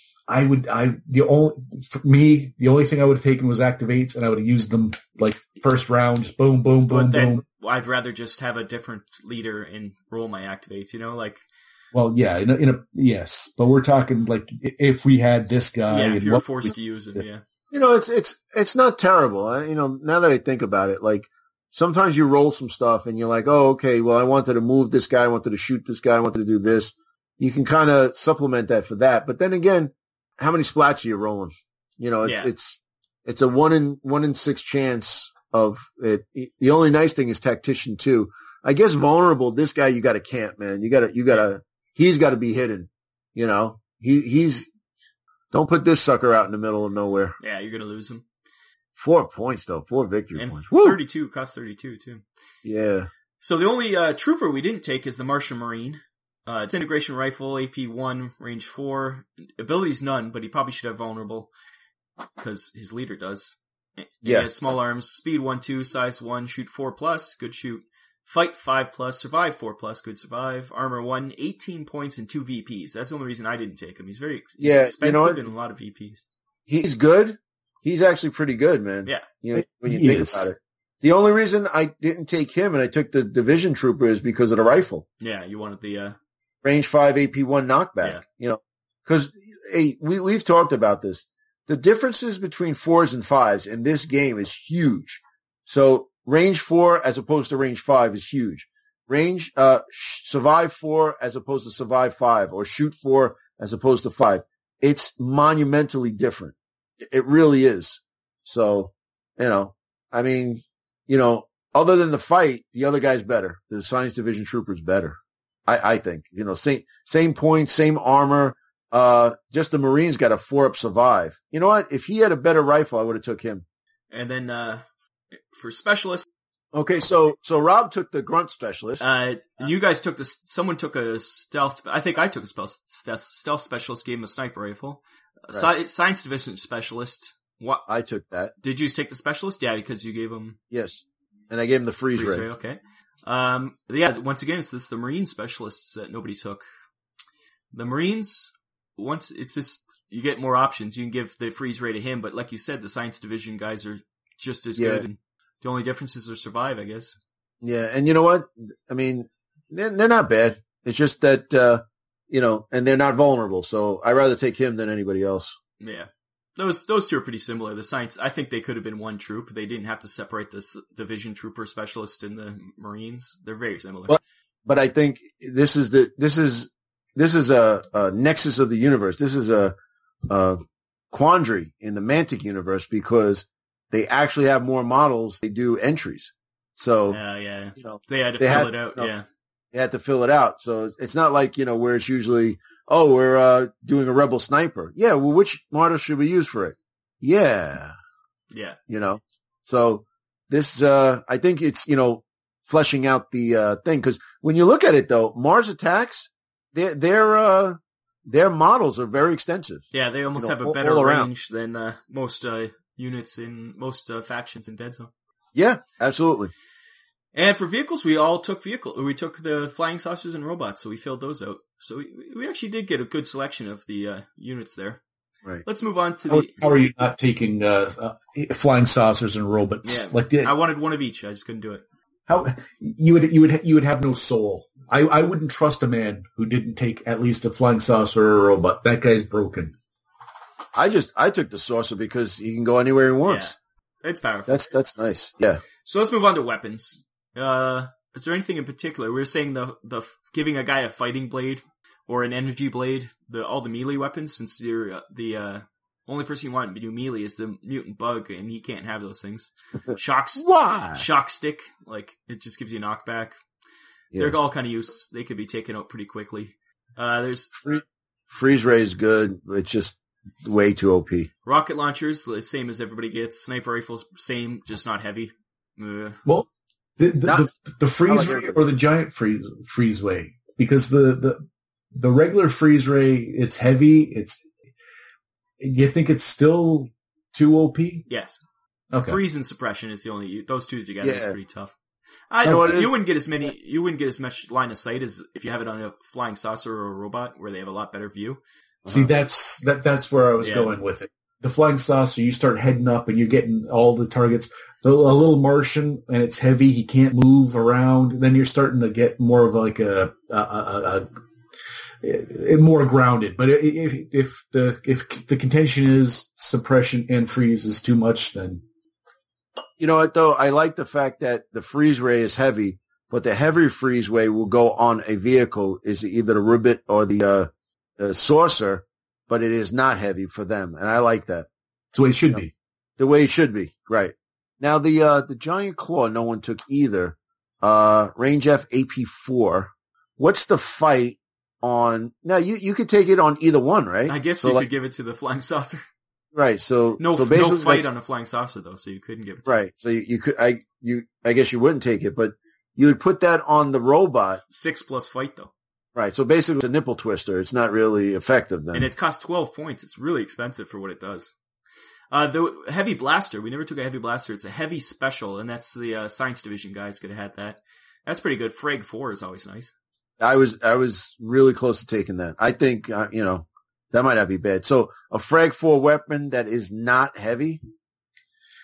I would, I, the only, for me, the only thing I would have taken was activates, and I would have used them like first round, boom, boom, boom, but then boom. I'd rather just have a different leader and roll my activates, you know, like. Well, yeah, in a, in a yes, but we're talking like if we had this guy. Yeah, if and you're what, forced to use him, yeah. You know, it's, it's, it's not terrible. I, you know, now that I think about it, like sometimes you roll some stuff and you're like, oh, okay, well, I wanted to move this guy. I wanted to shoot this guy. I wanted to do this. You can kind of supplement that for that. But then again, how many splats are you rolling? You know, it's, yeah. it's, it's a one in, one in six chance of it. The only nice thing is tactician too. I guess vulnerable, this guy, you got to camp, man. You got to, you got to, he's got to be hidden. You know, he, he's, don't put this sucker out in the middle of nowhere. Yeah, you're going to lose him. Four points though, four victory and points. thirty-two, cost thirty-two too. Yeah. So the only, uh, trooper we didn't take is the Martian Marine. Uh, disintegration rifle, A P one, range four. Abilities none, but he probably should have vulnerable because his leader does. And yeah. He has small arms, speed one, two, size one, shoot four plus, good shoot. Fight five plus, survive four plus, good survive. Armor one, eighteen points and two V Ps. That's the only reason I didn't take him. He's very he's yeah, expensive you know and a lot of V Ps. He's good. He's actually pretty good, man. Yeah. You know, when you he think is. about it. The only reason I didn't take him and I took the Division Trooper is because of the rifle. Yeah, you wanted the uh, range five A P one knockback. Yeah. You know, because hey, we we've talked about this. The differences between fours and fives in this game is huge. So range four as opposed to range five is huge. Range uh survive four as opposed to survive five, or shoot four as opposed to five. It's monumentally different. It really is. So, you know, I mean, you know, other than the fight, the other guy's better. The Science Division Trooper's better. I, I think, you know, same, same points, same armor. Uh, just the Marine's got a four up survive. You know what? If he had a better rifle, I would have took him. And then, uh, for specialists. Okay. So, so Rob took the grunt specialist. Uh, and you guys took this, someone took a stealth, I think I took a stealth, stealth, stealth specialist, gave him a sniper rifle. Right. Sci- Science Division specialist. What? I took that. Did you take the specialist? Yeah, because you gave him. Yes. And I gave him the freeze, freeze ray. ray. Okay. Um, yeah, once again, it's this, the Marine specialists that nobody took. The Marines, once it's this, you get more options. You can give the freeze ray to him, but like you said, the Science Division guys are just as Yeah. good. And the only difference is they survive, I guess. Yeah. And you know what? I mean, they're, they're not bad. It's just that, uh, you know, and they're not vulnerable. So I'd rather take him than anybody else. Yeah. Those those two are pretty similar. The Science, I think they could have been one troop. They didn't have to separate this Division Trooper specialist and the Marines. They're very similar. But, but I think this is the this is this is a, a nexus of the universe. This is a, a quandary in the Mantic universe because they actually have more models. They do entries. So Yeah, yeah. you know, They had to they fill had- it out. no. Yeah. they had to fill it out. So it's not like, you know, where it's usually, oh, we're uh, doing a Rebel Sniper. Yeah, well, which model should we use for it? Yeah, Yeah. you know. So this, uh, I think it's, you know, fleshing out the uh, thing. Because when you look at it, though, Mars Attacks, their their uh, their models are very extensive. Yeah, they almost You know, have a all- better all around. range than uh, most uh, units in most uh, factions in Dead Zone. Yeah, absolutely. And for vehicles, we all took vehicle. We took the flying saucers and robots, so we filled those out. So we, we actually did get a good selection of the uh, units there. Right. Let's move on to How, the. how are you not taking uh, uh, flying saucers and robots? Yeah, Like the, I wanted one of each. I just couldn't do it. how you would you would you would have no soul. I, I wouldn't trust a man who didn't take at least a flying saucer or a robot. That guy's broken. I just I took the saucer because he can go anywhere he wants. Yeah, it's powerful. That's that's nice. Yeah. So let's move on to weapons. Uh, is there anything in particular? We were saying the the giving a guy a fighting blade or an energy blade, the all the melee weapons, since you're uh, the uh, only person you want to do melee is the mutant bug, and he can't have those things. Shocks, Why? shock stick, like it just gives you a knockback. Yeah. They're all kind of useless. They could be taken out pretty quickly. Uh, there's Free, freeze ray is good. It's just way too O P. rocket launchers, the same as everybody gets. Sniper rifles, same, just not heavy. Uh, Well, the the, Not- the, the freeze I like ray everybody. or the giant freeze freeze ray, because the, the the regular freeze ray, it's heavy. It's you think it's still too O P? yes. Okay. Freeze and suppression is the only, those two together is Yeah. pretty tough. I You know know what it you is? wouldn't get as many, you wouldn't get as much line of sight as if you have it on a flying saucer or a robot where they have a lot better view. See, that's that that's where I was Yeah. going with it. The flying saucer, you start heading up and you're getting all the targets. The, a little Martian, and it's heavy. He can't move around. Then you're starting to get more of like a, a, a, a, a more grounded. But if, if the if the contention is suppression and freeze is too much, then You know what though? I like the fact that the freeze ray is heavy, but the heavy freeze ray will go on a vehicle is either the ribbit or the uh, uh, saucer, but it is not heavy for them, and I like that. it's the way it should Yeah. be. The way it should be, right? Now the uh, the giant claw, no one took either. Uh, range F A P four. What's the fight on? Now you you could take it on either one, right? I guess so you like, could give it to the flying saucer. right. So No, so no basically, fight like- on a flying saucer though, so you couldn't give it to right. So you, you could I you I guess you wouldn't take it, but you would put that on the robot. Six plus fight though. Right. So basically it's a nipple twister. It's not really effective then. And it costs twelve points. It's really expensive for what it does. Uh, the heavy blaster, we never took a heavy blaster. It's a heavy special, and that's the uh, Science Division guys could have had that. That's pretty good. Frag four is always nice. I was, I was really close to taking that. I think, uh, you know, that might not be bad. So a frag four weapon that is not heavy.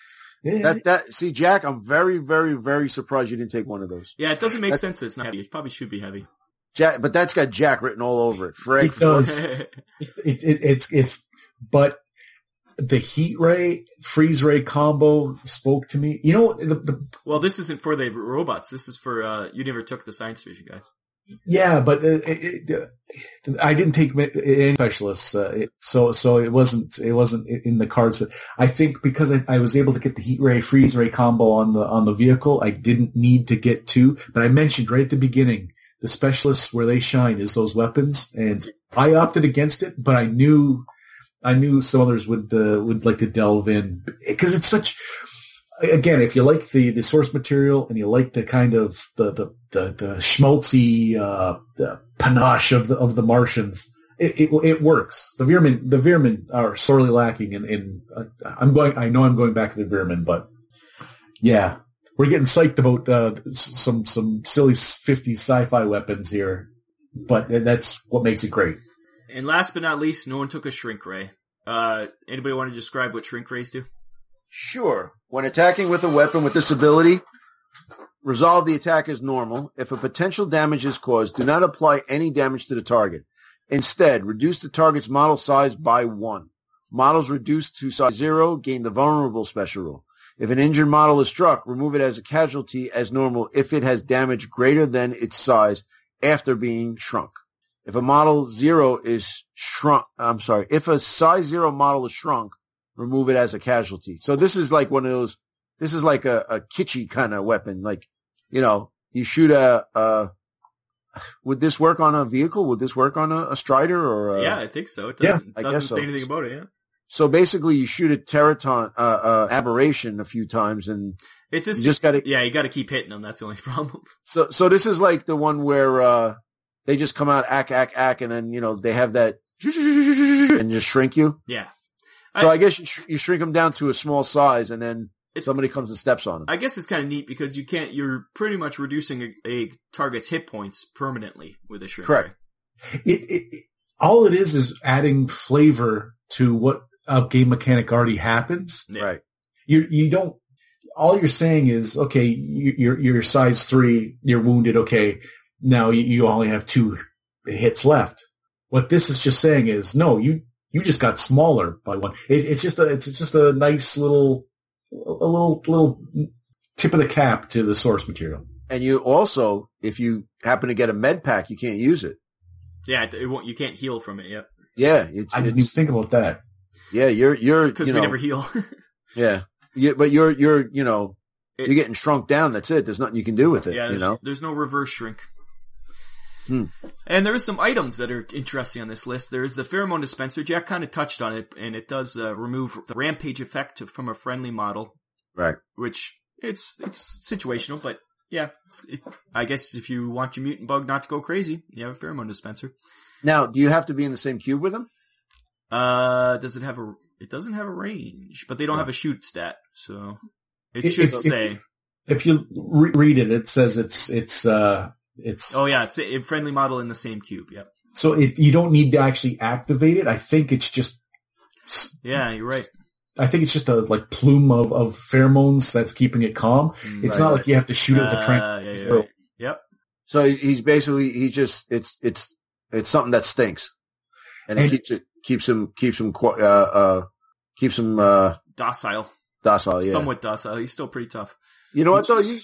Yeah. That that see, Jack, I'm very, very, very surprised you didn't take one of those. Yeah, it doesn't make That's, sense that it's not heavy. It probably should be heavy. Jack, but that's got Jack written all over it. Frank, It does. it, it, it, it's it's but the heat ray freeze ray combo spoke to me. You know the, the Well, this isn't for the robots. This is for uh you never took the science division, guys. yeah, but uh, it, it, I didn't take any specialists, uh, it, so so it wasn't it wasn't in the cards. I think because I, I was able to get the heat ray freeze ray combo on the on the vehicle, I didn't need to get two. But I mentioned right at the beginning, the specialists where they shine is those weapons, and I opted against it. But I knew I knew some others would uh, would like to delve in because it's such. Again, if you like the, the source material and you like the kind of the the the, the schmaltzy uh, the panache of the of the Martians, it, it it works. The Veermen the Veermen are sorely lacking, in, in uh, I'm going. I know I'm going back to the Veermen, but yeah, we're getting psyched about uh, some some silly fifties sci-fi weapons here, but that's what makes it great. And last but not least, no one took a shrink ray. Uh, anybody want to describe what shrink rays do? Sure. When attacking with a weapon with this ability, resolve the attack as normal. If a potential damage is caused, do not apply any damage to the target. Instead, reduce the target's model size by one. Models reduced to size zero gain the vulnerable special rule. If an injured model is struck, remove it as a casualty as normal if it has damage greater than its size after being shrunk. If a model zero is shrunk, I'm sorry, if a size zero model is shrunk, remove it as a casualty. So this is like one of those, this is like a, a kitschy kind of weapon. Like, you know, you shoot a, a, would this work on a vehicle? Would this work on a, a Strider or a, yeah, I think so. It doesn't, yeah, doesn't so. say anything about it, yeah. So basically you shoot a Teraton, uh, uh, aberration a few times and it's just, you just gotta, yeah, you gotta keep hitting them. That's the only problem. So, so this is like the one where, uh, they just come out, ack, ack, ack, and then, you know, they have that and just shrink you. Yeah. So I, I guess you, sh- you shrink them down to a small size, and then somebody comes and steps on them. I guess it's kind of neat because you can't. You're pretty much reducing a, a target's hit points permanently with a shrink. Correct. It, it, it, all it is is adding flavor to what a game mechanic already happens. Yeah. Right. You you don't. All you're saying is, okay, you, you're you're size three, you're wounded. Okay, now you, you only have two hits left. What this is just saying is, no, you. You just got smaller by one. It, it's just a, it's just a nice little, a little, little tip of the cap to the source material. And you also, if you happen to get a med pack, you can't use it. Yeah, it, it won't. You can't heal from it. Yep. Yeah, it's, I didn't even think about that. Yeah, you're you're because you we know, never heal. yeah, yeah, but you're you're you know it, you're getting shrunk down. That's it. There's nothing you can do with it. Yeah, you know, there's no reverse shrink. Hmm. And there is some items that are interesting on this list. There is the pheromone dispenser. Jack kind of touched on it, and it does uh, remove the rampage effect from a friendly model. Right. Which it's it's situational, but yeah, it's, it, I guess if you want your mutant bug not to go crazy, you have a pheromone dispenser. Now, do you have to be in the same cube with them? Uh, does it have a? It doesn't have a range, but they don't no. have a shoot stat, so it if, should if, say. If, if you re- read it, it says it's it's. uh It's oh yeah, it's a friendly model in the same cube. Yep. So it, you don't need to actually activate it. I think it's just. Yeah, you're right. I think it's just a like plume of, of pheromones that's keeping it calm. Mm, it's right, not right. like you have to shoot it with a uh, tranquilizer. yeah, yeah, right. Yep. So he's basically he just it's it's it's something that stinks, and, and it keeps it keeps him keeps him uh uh keeps him uh docile. Docile, yeah. Somewhat docile. He's still pretty tough. You know what though? You.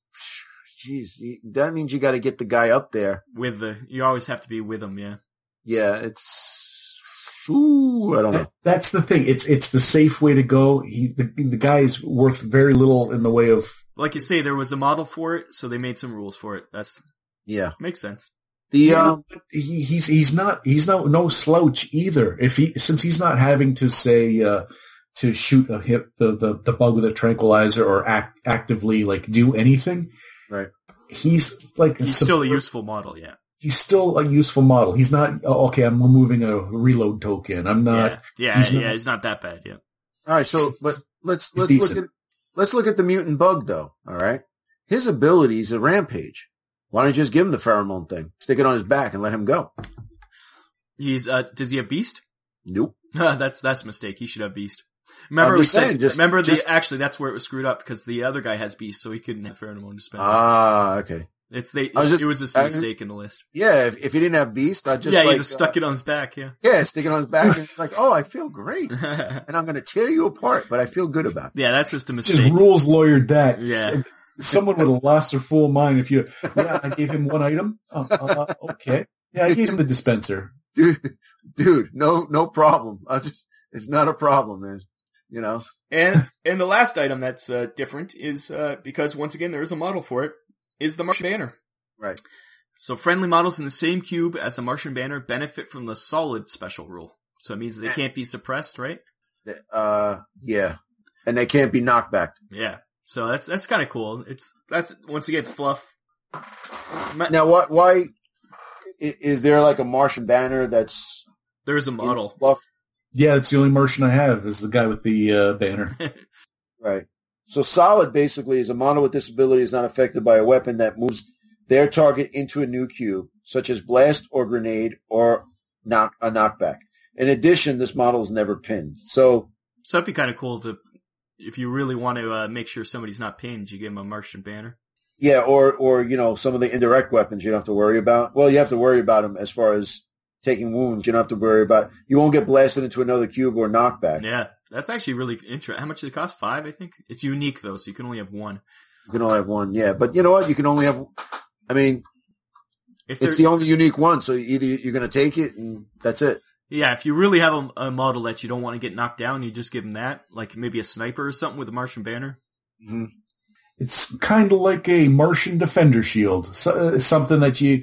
Jeez, that means you got to get the guy up there. With the, you always have to be with him, yeah. Yeah, it's, ooh, I don't know. That, that's the thing. It's it's the safe way to go. He the, the guy is worth very little in the way of. Like you say, there was a model for it, so they made some rules for it. That's yeah, makes sense. The yeah, um, he, he's he's not he's no no slouch either. If he since he's not having to say uh, to shoot a hit the, the the bug with a tranquilizer or act actively like do anything. Right. He's like he's a still a useful model, yeah. He's still a useful model. He's not oh, okay. I'm removing a reload token. I'm not. Yeah, yeah, he's yeah not, he's not that bad. Yeah. All right, so but let's let's decent. look at let's look at the mutant bug though. All right, his ability is a rampage. Why don't you just give him the pheromone thing? Stick it on his back and let him go. He's uh, does he have beast? Nope. that's that's a mistake. He should have beast. Remember, I'm we just said, saying, just- remember just- the, actually, that's where it was screwed up because the other guy has beast, so he couldn't have pheromone dispenser. Ah, okay. It's they. I was just- it was just a I- mistake in the list. Yeah, if, if he didn't have beast, I just yeah, like, he just stuck uh, it on his back. Yeah. Yeah, stick it on his back, and it's like, oh, I feel great, yeah, and I'm going to tear you apart, but I feel good about it. that's just a Just mistake. rules lawyered that. Yeah. Someone would have lost their full mind if you, yeah, I gave him one item. Uh, uh, okay. Yeah, I gave him the dispenser. Dude, dude, no, no problem. I just, it's not a problem, man. You know? And and the last item that's uh, different is uh, because once again there is a model for it is the Martian banner. Right. So friendly models in the same cube as a Martian banner benefit from the solid special rule. So it means they can't be suppressed, right? Uh, yeah. And they can't be knocked back. Yeah. So that's that's kind of cool. It's that's once again fluff. Ma- Now, what, why, i- is there like a Martian banner that's There's a in model. fluff? Yeah, it's the only Martian I have is the guy with the uh, banner. Right. So solid basically is a model with disability is not affected by a weapon that moves their target into a new cube, such as blast or grenade or knock a knockback. In addition, this model is never pinned. So So that'd be kind of cool to, if you really want to uh, make sure somebody's not pinned, you give them a Martian banner. yeah, or or you know some of the indirect weapons you don't have to worry about. Well, you have to worry about them as far as taking wounds. You don't have to worry about. You won't get blasted into another cube or knockback. Yeah, that's actually really interesting. How much did it cost? Five, I think. It's unique though, so you can only have one. You can only have one. Yeah, but you know what? You can only have. I mean, If it's the only unique one. So either you're going to take it and that's it. Yeah, if you really have a, a model that you don't want to get knocked down, you just give them that, like maybe a sniper or something with a Martian banner. Mm-hmm. It's kind of like a Martian defender shield, so, uh, something that you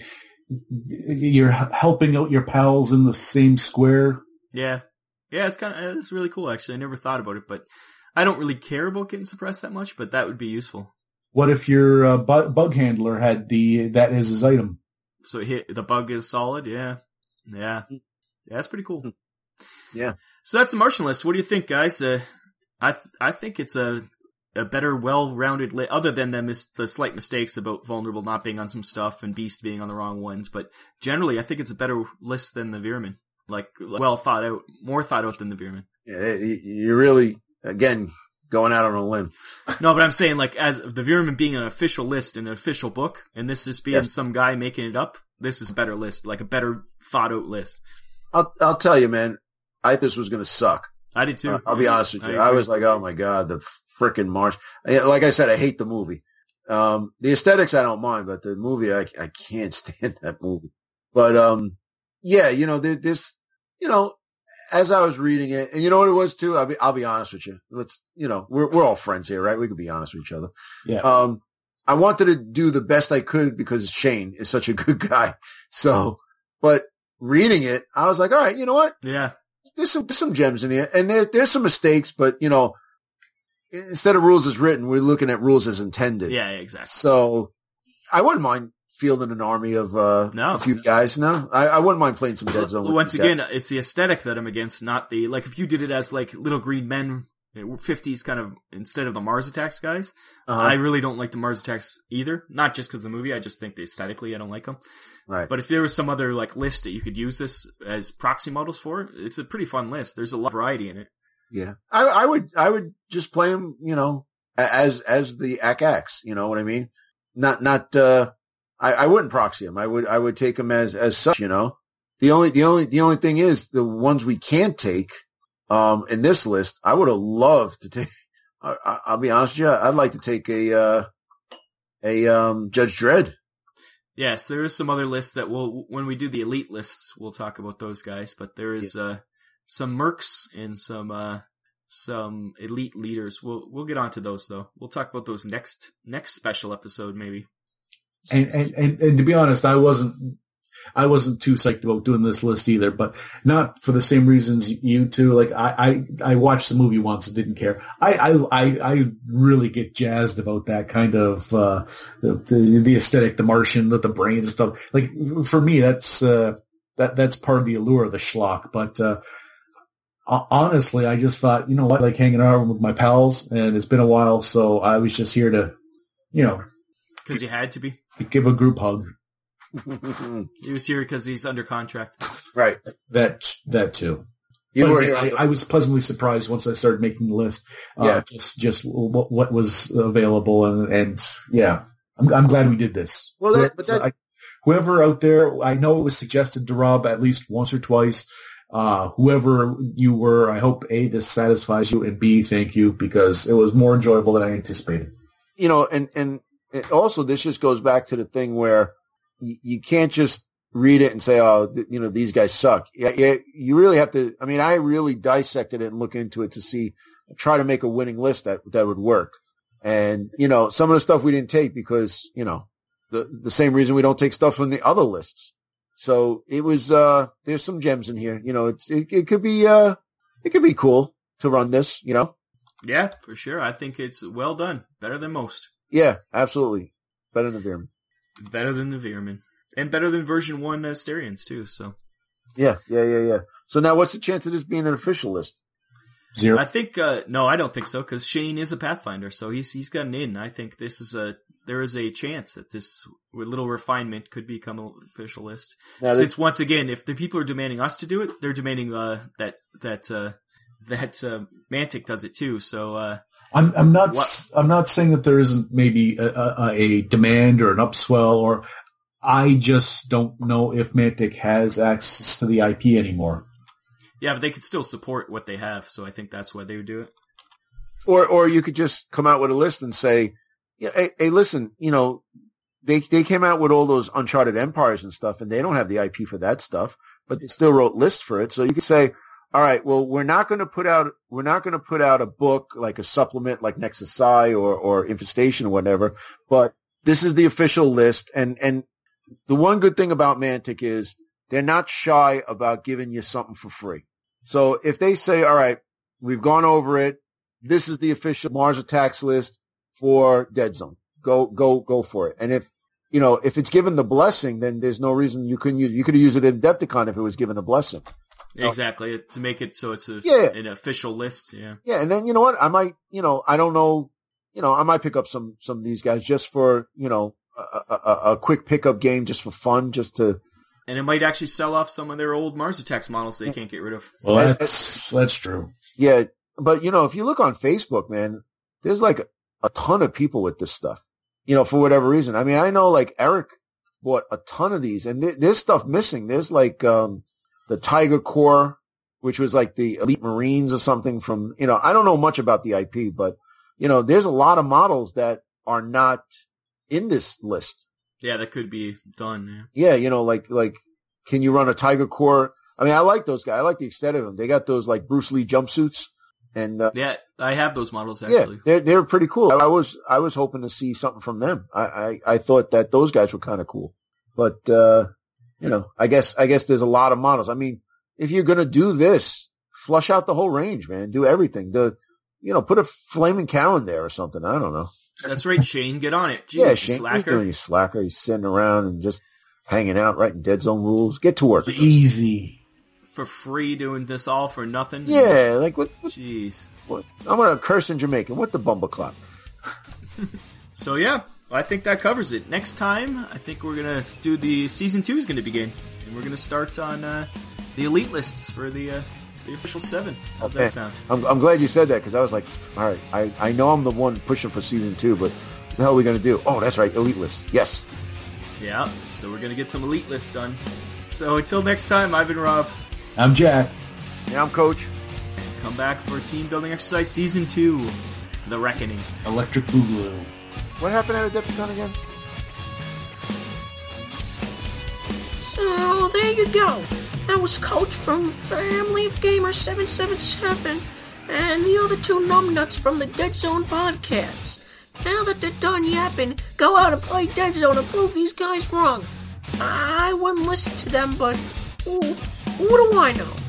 you're helping out your pals in the same square. Yeah, yeah, it's kind of it's really cool actually. I never thought about it, but I don't really care about getting suppressed that much. But that would be useful. What if your uh, bu- bug handler had the that as his item? So hit, the bug is solid. Yeah, yeah, yeah. That's pretty cool. Yeah. So that's the Martian list. What do you think, guys? Uh, I th- I think it's a a better, well-rounded list, other than the, mis- the slight mistakes about Vulnerable not being on some stuff and Beast being on the wrong ones. But generally, I think it's a better list than the Veerman. Like, well thought out, more thought out than the Veerman. Yeah, you're really again going out on a limb. No, but I'm saying, like, as the Veerman being an official list in an official book, and this is being Yes. some guy making it up, this is a better list, like a better thought out list. I'll I'll tell you, man. I thought this was going to suck. I did too. Uh, I'll be honest with you. I, agree. was like, oh my God, the frickin' March. Like I said, I hate the movie. Um, the aesthetics I don't mind, but the movie, I, I can't stand that movie. But, um, yeah, you know, there, this, you know, as I was reading it, and you know what it was too? I'll be, I'll be honest with you. Let's, you know, we're, we're all friends here, right? We can be honest with each other. Yeah. Um, I wanted to do the best I could because Shane is such a good guy. So, but reading it, I was like, all right, you know what? Yeah. There's some, there's some gems in here, and there, there's some mistakes, but you know, instead of rules as written, we're looking at rules as intended. Yeah, exactly. So I wouldn't mind fielding an army of uh, No. a few guys. No, I, I wouldn't mind playing some Dead Zone. with Once these again, guys. it's the aesthetic that I'm against, not the, like, if you did it as, like, Little Green Men, fifties kind of, instead of the Mars Attacks guys, Uh-huh. I really don't like the Mars Attacks either. Not just because of the movie, I just think that aesthetically I don't like them. right. But if there was some other, like, list that you could use this as proxy models for, it's a pretty fun list. There's a lot of variety in it. Yeah, I, I would, I would just play them, you know, a- as, as the A C A X, you know what I mean? Not, not, uh, I, I wouldn't proxy them. I would, I would take them as, as such, you know? The only, the only, the only thing is the ones we can't take, um, in this list, I would have loved to take, I, I, I'll be honest with you, I'd like to take a, uh, a, um, Judge Dredd. Yes, there is some other lists that we'll, when we do the elite lists, we'll talk about those guys, but there is, uh, some mercs and some, uh, some elite leaders. We'll, we'll get onto those though. We'll talk about those next, next special episode maybe. And, and, and, and to be honest, I wasn't, I wasn't too psyched about doing this list either, but not for the same reasons you two. Like I, I, I watched the movie once and didn't care. I, I, I, I really get jazzed about that kind of, uh, the, the aesthetic, the Martian, the, the brains and stuff. Like for me, that's, uh, that, that's part of the allure of the schlock. But, uh, honestly, I just thought, you know what, like hanging out with my pals, and it's been a while, so I was just here to, you know, Cause you had to be. give a group hug. He was here because he's under contract. Right. That, that too. You But were, I, I was pleasantly surprised once I started making the list. Uh, Yeah. Just, just what, what was available. And, and yeah, I'm, I'm glad we did this. Well, that- but that- I, whoever out there, I know it was suggested to Rob at least once or twice. Uh, whoever you were, I hope A, this satisfies you, and B, thank you, because it was more enjoyable than I anticipated. you know, and, and it also this just goes back to the thing where you, you can't just read it and say, oh, th- you know, these guys suck. Yeah, yeah, you really have to, I mean, I really dissected it and look into it to see, try to make a winning list that, that would work. And, you know, some of the stuff we didn't take because, you know, the, the same reason we don't take stuff from the other lists. So it was, uh, there's some gems in here. You know, it's, it, it could be, uh, it could be cool to run this, you know? Yeah, for sure. I think it's well done. Better than most. Yeah, absolutely. Better than Veerman. Better than the Veerman. And better than version one uh, Asterians, too, so. Yeah, yeah, yeah, yeah. So now what's the chance of this being an official list? Zero. I think, uh, no, I don't think so, because Shane is a Pathfinder, so he's he's got an in. I think this is a, there is a chance that this little refinement could become an official list. Now, Since, once again, if the people are demanding us to do it, they're demanding uh, that, that, uh, that uh, Mantic does it too, so, uh, I'm, I'm not, What? I'm not saying that there isn't maybe a, a, a demand or an upswell, or I just don't know if Mantic has access to the I P anymore. yeah, but they could still support what they have, so I think that's why they would do it. Or or you could just come out with a list and say, yeah, hey, hey, listen, you know, they they came out with all those Uncharted Empires and stuff, and they don't have the I P for that stuff, but they still wrote lists for it. So you could say, all right, well, we're not going to put out we're not going to put out a book like a supplement like Nexus Psi or or Infestation or whatever, but this is the official list. And and the one good thing about Mantic is they're not shy about giving you something for free. So if they say, all right, we've gone over it, this is the official Mars Attacks list for Dead Zone. Go, go, go for it. And if, you know, if it's given the blessing, then there's no reason you couldn't use, you could have used it in Adepticon if it was given a blessing. Exactly, to make it so it's a, Yeah. an official list, yeah. Yeah. And then, you know what? I might, you know, I don't know, you know, I might pick up some, some of these guys just for, you know, a, a, a quick pickup game just for fun, just to, And it might actually sell off some of their old Mars Attacks models they can't get rid of. Well, I- that's, that's true. yeah. But, you know, if you look on Facebook, man, there's like a, a ton of people with this stuff, you know, for whatever reason. I mean, I know like Eric bought a ton of these and th- there's stuff missing. There's like, um, the Tiger Corps, which was like the Elite Marines or something from, you know, I don't know much about the I P, but, you know, there's a lot of models that are not in this list. Yeah, that could be done, yeah. Yeah. You know, like, like, can you run a Tiger Corps? I mean, I like those guys. I like the extent of them. They got those like Bruce Lee jumpsuits. And, uh, Yeah, I have those models, yeah, actually. they're, they're pretty cool. I was, I was hoping to see something from them. I, I, I thought that those guys were kind of cool, but, uh, you know, I guess, I guess there's a lot of models. I mean, if you're going to do this, flush out the whole range, man, do everything. The, you know, put a flaming cow in there or something. I don't know. That's right, Shane, get on it. Jeez, yeah, you Shane, what are you slacker. doing, you slacker? You're sitting around and just hanging out, writing Dead Zone rules. Get to work. Easy. For free, doing this all for nothing? Yeah, like what, what, Jeez. what I'm going to curse in Jamaican. What the bumbleclot? So yeah, I think that covers it. Next time, I think we're gonna do the season two is gonna begin, and we're gonna start on uh, the elite lists for the uh, the official seven. How's Okay. that sound? I'm, I'm glad you said that because I was like, all right, I, I know I'm the one pushing for season two, but what the hell are we going to do? Oh, that's right, Elite List. Yes. Yeah. So we're gonna get some elite lists done. So until next time, I've been Rob. I'm Jack. And I'm Coach. Come back for Team Building Exercise Season two, The Reckoning. Electric Boogaloo. What happened at Adepticon again? So there you go. That was Coach from Family of Gamers seven seven seven and the other two numbnuts from the Dead Zone podcast. Now that they're done yapping, go out and play Dead Zone and prove these guys wrong. I wouldn't listen to them, but ooh, what do I know?